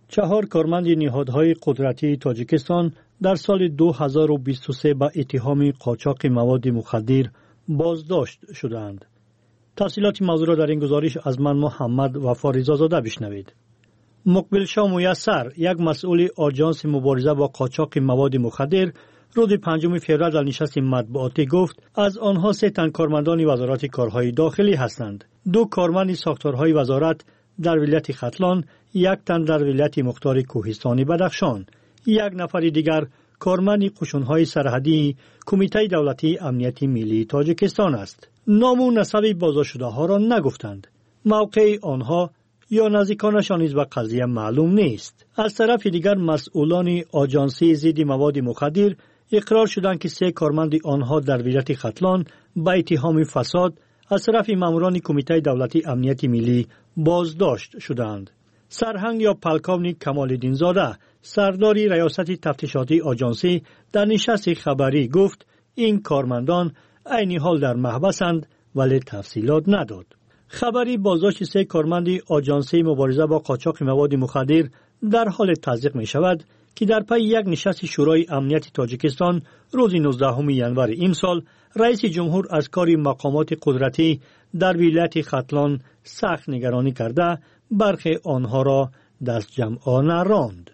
چهار کارمند نهادهای قدرتی تاجیکستان در سال دو هزار و بیست و سه با اتهام قاچاق مواد مخدر بازداشت شدند. تفصیلات موضوع را در این گزارش از من محمد وفا رضازاده بشنوید. مقبل شاه میسر، یک مسئول آژانس مبارزه با قاچاق مواد مخدر، روز پنجم فوریه در نشست مطبوعاتی گفت از آنها سه تن کارمندان وزارت کارهای داخلی هستند. دو کارمند ساختارهای وزارت در ولایت ختلان، یک تن در ولایت مختار کوهستانی بدخشان، یک نفر دیگر کارمند قشون‌های سرحدی کمیته دولتی امنیت ملی تاجیکستان است. نام و نسب بازداشت شده ها را نگفتند. موقع آنها یا نزدیکانشان نیز به قضیه معلوم نیست. از طرف دیگر مسئولان آژانسی ضد مواد مخدر اقرار شدند که سه کارمند آنها در ولایت ختلان به اتهام فساد از طرف ماموران کمیته دولتی امنیت ملی بازداشت شدند. سرهنگ یا پلکاونی کمال‌الدین زاده، سرداری ریاست تفتیشاتی آژانسی، در نشست خبری گفت این کارمندان عین حال در محبسند ولی تفصیلات نداد. خبری بازداشت سه کارمند آژانسی مبارزه با قاچاق مواد مخدر در حال تصدیق می شود که در پی یک نشست شورای امنیت تاجیکستان روز نوزدهم ژانویه امسال رئیس جمهور از کار مقامات قدرتی در ولایت ختلان سخت نگرانی کرده برخی آنها را دست جمعانه راند.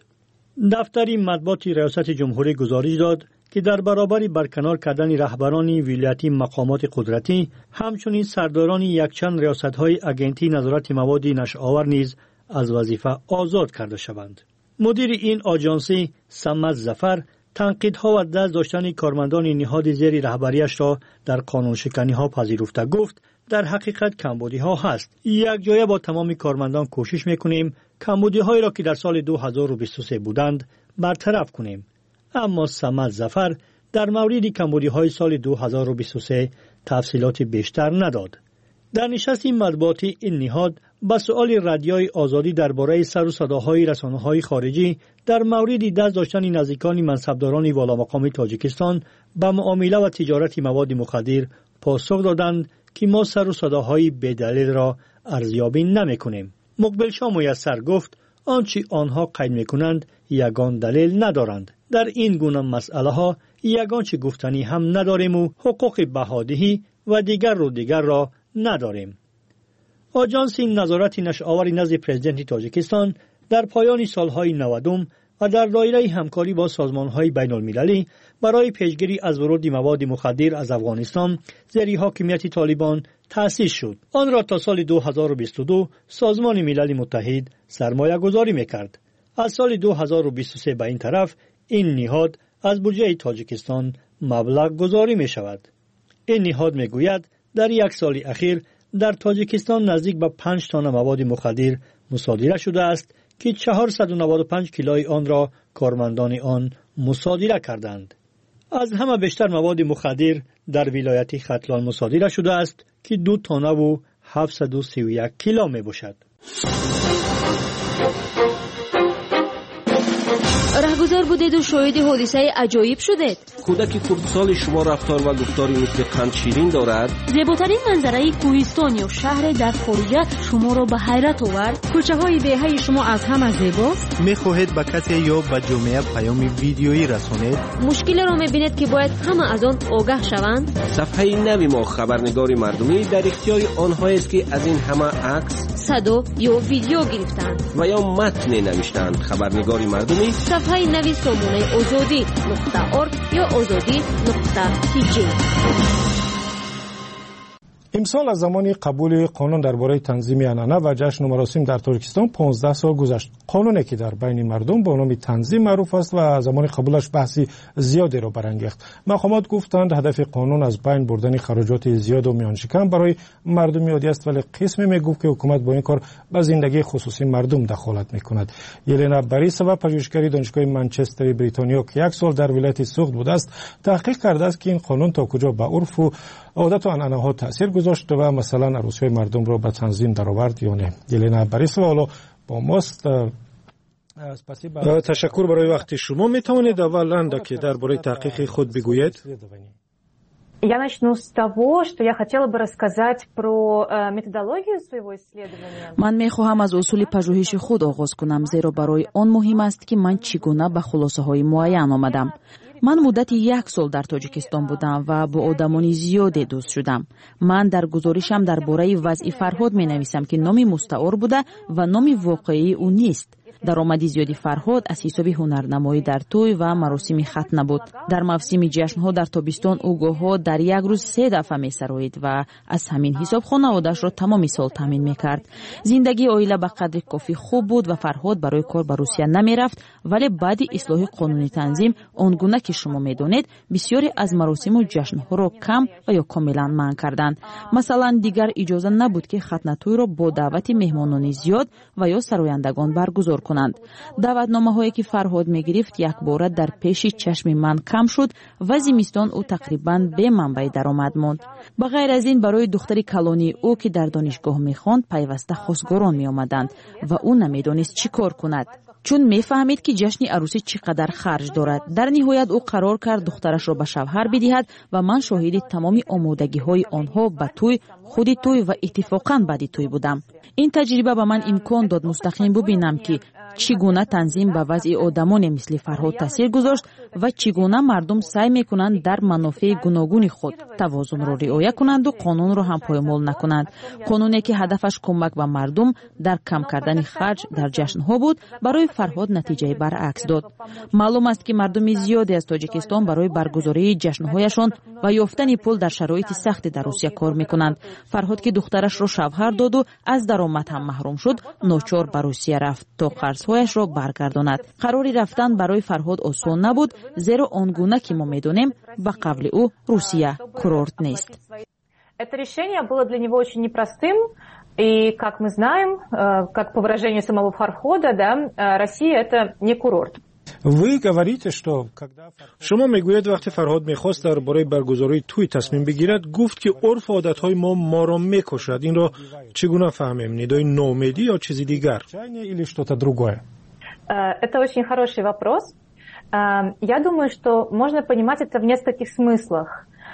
دفتر مطبوعات ریاست جمهوری گزارش داد که در برابر برکنار کردن رهبران ولایتی مقامات قدرتی همچنین سرداران یکچند ریاست‌های اگنتی نظارت مواد نشه‌آور نیز از وظیفه آزاد کرده شوند. مدیر این آژانسی سمت ظفر تنقیدها و دست داشتن کارمندان نهاد زیر رهبریش را در قانون شکنی ها پذیرفته گفت در حقیقت کمبودی ها هست. یک جایه با تمام کارمندان کوشش میکنیم کمبودی هایی را که در سال دو هزار و بیست و سه بودند برطرف کنیم. اما سمت ظفر در مورد کمبودی های سال دو هزار و بیست و سه تفصیلات بیشتر نداد. در نشست مطبوعاتی این نهاد با سؤال رادیوی آزادی درباره سر و صداهای رسانه‌های خارجی در مورد دست داشتن نزدیکان منصبداران والامقام تاجیکستان به معامله و تجارت مواد مخدر پاسخ دادند که ما سر و صداهای بی‌دلیل را ارزیابی نمی‌کنیم. مقبل شاه میسر گفت آنچه آنها قید می‌کنند یگان دلیل ندارند. در این گونه مسئله ها یگان چه گفتنی هم نداریم و حقوق بهادهی و دیگر رو دیگر را نداریم. آژانس نظارت نشه‌آور نزد پرزیدنت تاجیکستان در پایان سالهای نودم و در دایره همکاری با سازمان‌های بین‌المللی برای پیشگیری از ورود مواد مخدر از افغانستان زیر حاکمیت طالبان تأسیس شد. آن را تا سال دو هزار و بیست و دو سازمان ملل متحد سرمایه گذاری می‌کرد. از سال دو هزار و بیست و سه به این طرف این نهاد از بودجه تاجیکستان مبلغ گذاری می‌شود. این نهاد می‌گوید در یک سال اخیر در تاجیکستان نزدیک به پنج تن مواد مخدر مصادره شده است که چهارصد و نود و پنج کیلوی آن را کارمندان آن مصادره کردند. از همه بیشتر مواد مخدر در ولایت ختلان مصادره شده است که دو تن و هفتصد و سی و یک کیلو می باشد. رهگذار بودید و شاهد حادثه عجایب شدید. کودک خردسال شما رفتار و گفتاری مثل قند شیرین دارد. زیباترین منظره کوهستان یا شهر در خارجه شما را به حیرت آورد. کوچه های دهه شما از همه زیباست. میخواهید به کسی یا به جامعه پیام ویدیویی رسانید؟ مشکل را میبینید که باید همه از آن آگاه شوند. صفحه نوی ما خبرنگار مردمی در اختیار آنهایی است که از این همه عکس، صدا یا ویدیو گرفتند و یا متن نوشتند. خبرنگار مردمی صفحه نوی سامانه آزادی نقطه ارگ یا آزادی نقطه تی جی. امسال از زمان قبول قانون درباره تنظیم عنعنه و جشن و مراسم در ترکستان پانزده سال گذشت. قانونی که در بین مردم با نام تنظیم معروف است و زمان قبولش بحثی زیادی را برانگیخت. مقامات گفتند هدف قانون از بین بردن خراجات زیاد و میانشکم برای مردم یادی است، ولی قسمی میگفت که حکومت با این کار به زندگی خصوصی مردم دخالت میکند. یلنا بریسووا پژوهشگری دانشگاه منچستر بریتانیا که یک سال در ولایت سوخت بوده است تحقیق کرده است که این قانون تا کجا به عرف و عادت و عنعنه ها تاثیر گذاشت و مثلا عروسی مردم را به تنظیم درآورد یا نه. یلنا بریسووا حالا با ماست. تشکر برای وقت شما. می توانید اولا که درباره تحقیق خود بگویید؟ Я начну с того, что я хотела бы рассказать про методологию своего исследования. من میخواهم از اصول پژوهش خود آغاز کنم زیرا برای آن مهم است که من چگونه به خلاصه های معین آمدم. من مدت یک سال در تاجیکستان بودم و با آدمان زیادی دوست شدم. من در گزارشم درباره وضع فرهاد می نویسم که نام مستعار بوده و نام واقعی او نیست. درآمد زیادی فرهاد از حساب هنرنمایی در توی و مراسم ختنه بود. در موسم جشن‌ها در تابستان او گاه‌ها در یک روز سه دفعه می‌سرایید و از همین حساب خانواده‌اش را تمام سال تامین می‌کرد. زندگی عائله به قدر کافی خوب بود و فرهاد برای کار به روسیه نمی‌رفت، ولی بعد اصلاح قانونی تنظیم آنگونه که شما می‌دانید بسیاری از مراسم و جشن‌ها را کم و یا کاملا منع کردند. مثلا دیگر اجازه نبود که ختنه توی را با دعوت مهمانان زیاد و یا سرایندگان برگزار کنند. دعوتنامه‌هایی که فرهاد می‌گرفت یک بار در پیش چشم من کم شد و زمستان او تقریباً به منبع درآمد ماند. به غیر از این برای دختر کلانی او که در دانشگاه می‌خواند پیوسته خواستگاران می‌آمدند و او نمی‌دانست چی کار کند. چون میفهمید که جشن عروسی چقدر خرج دارد. در نهایت او قرار کرد دخترش را به شوهر بدهد و من شاهد تمام آمادگی‌های آنها به توی، خود توی و اتفاقاً بعد توی بودم. این تجربه به من امکان داد مستقیم ببینم که چگونه تنظیم به وضع آدمان مثل فرهاد تاثیر گذاشت و چگونه مردم سعی میکنند در منافع گوناگون خود توازن را رعایت کنند و قانون را هم پایمال نکنند. قانونی که هدفش کمک به مردم در کم کردن خرج در جشن‌ها بود برای فرهاد نتیجه برعکس داد. معلوم است که مردم زیادی از تاجیکستان برای برگزاری جشن‌هایشان و یافتن پول در شرایط سخت در روسیه کار میکنند. فرهاد که دخترش را شوهر داد و از درآمد هم محروم شد، ناچار به روسیه رفت تا قرض‌هایش را برگرداند. قراری رفتن برای فرهاد آسان نبود، زیرا آنگونه که ما می‌دانیم به قبل او روسیه کورورت نیست. Это решение было для него очень непростым, и, как мы знаем, как по выражению самого Фархода, да, Россия это не курорт. شما میگوید وقتی فرهاد میخواست درباره برگزاری توی تصمیم بگیرد گفت که عرف و عادتهای ما ما را میکشد. این را چگونه فهمیم؟ ندای نومیدی یا چیزی دیگر؟ Это очень хороший вопрос. Я думаю, что можно понимать это в нескольких смыслах.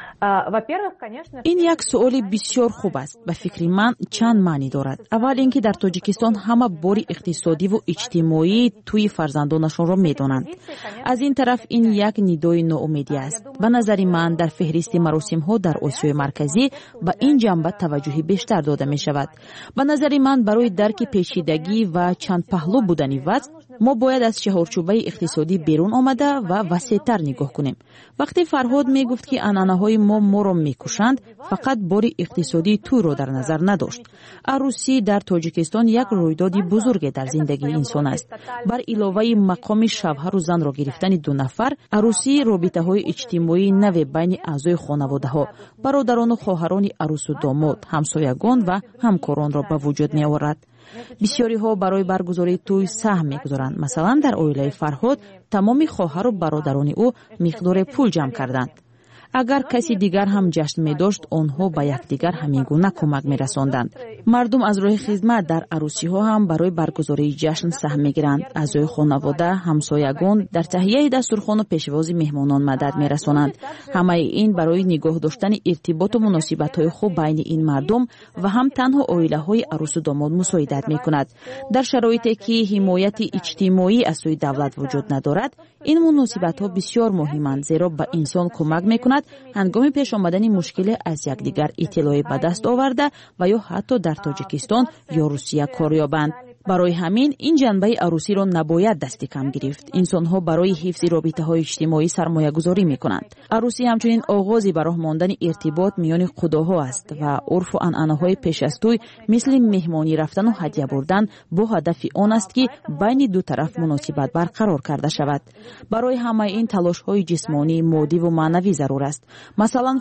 این یک سؤال بسیار خوب است. به فکر من چند معنی دارد. اول اینکه در تاجیکستان همه بار اقتصادی و اجتماعی توی فرزندانشان را میدانند. از این طرف این یک ندای ناامیدی است. به نظر من در فهرست مراسم ها در آسیای مرکزی به این جنبه توجه بیشتر داده می شود. به نظر من برای درک پیچیدگی و چند پهلو بودن وضع ما باید از چهارچوبه اقتصادی بیرون آمده و وسیع‌تر نگاه کنیم. وقتی فرهاد می گفت که عنعنه‌های ما ما را میکشند، فقط بار اقتصادی تو را در نظر نداشت. عروسی در تاجیکستان یک رویدادی بزرگ در زندگی انسان است. بر علاوه مقام شوهر و زن را گرفتن دو نفر، عروسی رابطه‌های اجتماعی نو بین اعضای خانواده‌ها، برادران و خواهران عروس و داماد، همسایگان و همکاران را به وجود می‌آورد. بسیاری ها برای برگزاری توی سهم می‌گذارند. مثلا در عائله فرهاد تمام خواهر و برادران او مقدار پول جمع کردند. اگر کسی دیگر هم جشن می داشت آنها به یکدیگر همین گونه کمک می رساندند. مردم از راه خدمت در عروسی ها هم برای برگزاری جشن سهم می گیرند. اعضای خانواده، همسایگان در تهیه دسترخوان و پیشواز مهمانان مدد می رسانند. همه این برای نگاه داشتن ارتباط و مناسبت های خوب بین این مردم و هم تنها عائله های عروس و داماد مساعدت می کند. در شرایطی که حمایت اجتماعی از سوی دولت وجود ندارد، این مناسبت ها بسیار مهمند، زیرا به انسان کمک می کند هنگام پیش آمدن مشکل از یکدیگر اطلاعی به دست آورده و یا حتی در تاجیکستان یا روسیه کار یابند. برای همین این جنبه عروسی را نباید دست کم گرفت. انسان‌ها برای حفظ رابطه‌های اجتماعی سرمایه‌گذاری می‌کنند. عروسی همچنین آغازی برای ماندن ارتباط میان خداها است و عرف و عنعنه‌های پیش از توی مثل مهمانی رفتن و هدیه بردن با هدف آن است که بین دو طرف مناسبت برقرار کرده شود. برای همه این تلاش‌های جسمانی، مادی و معنوی ضرور است. مثلا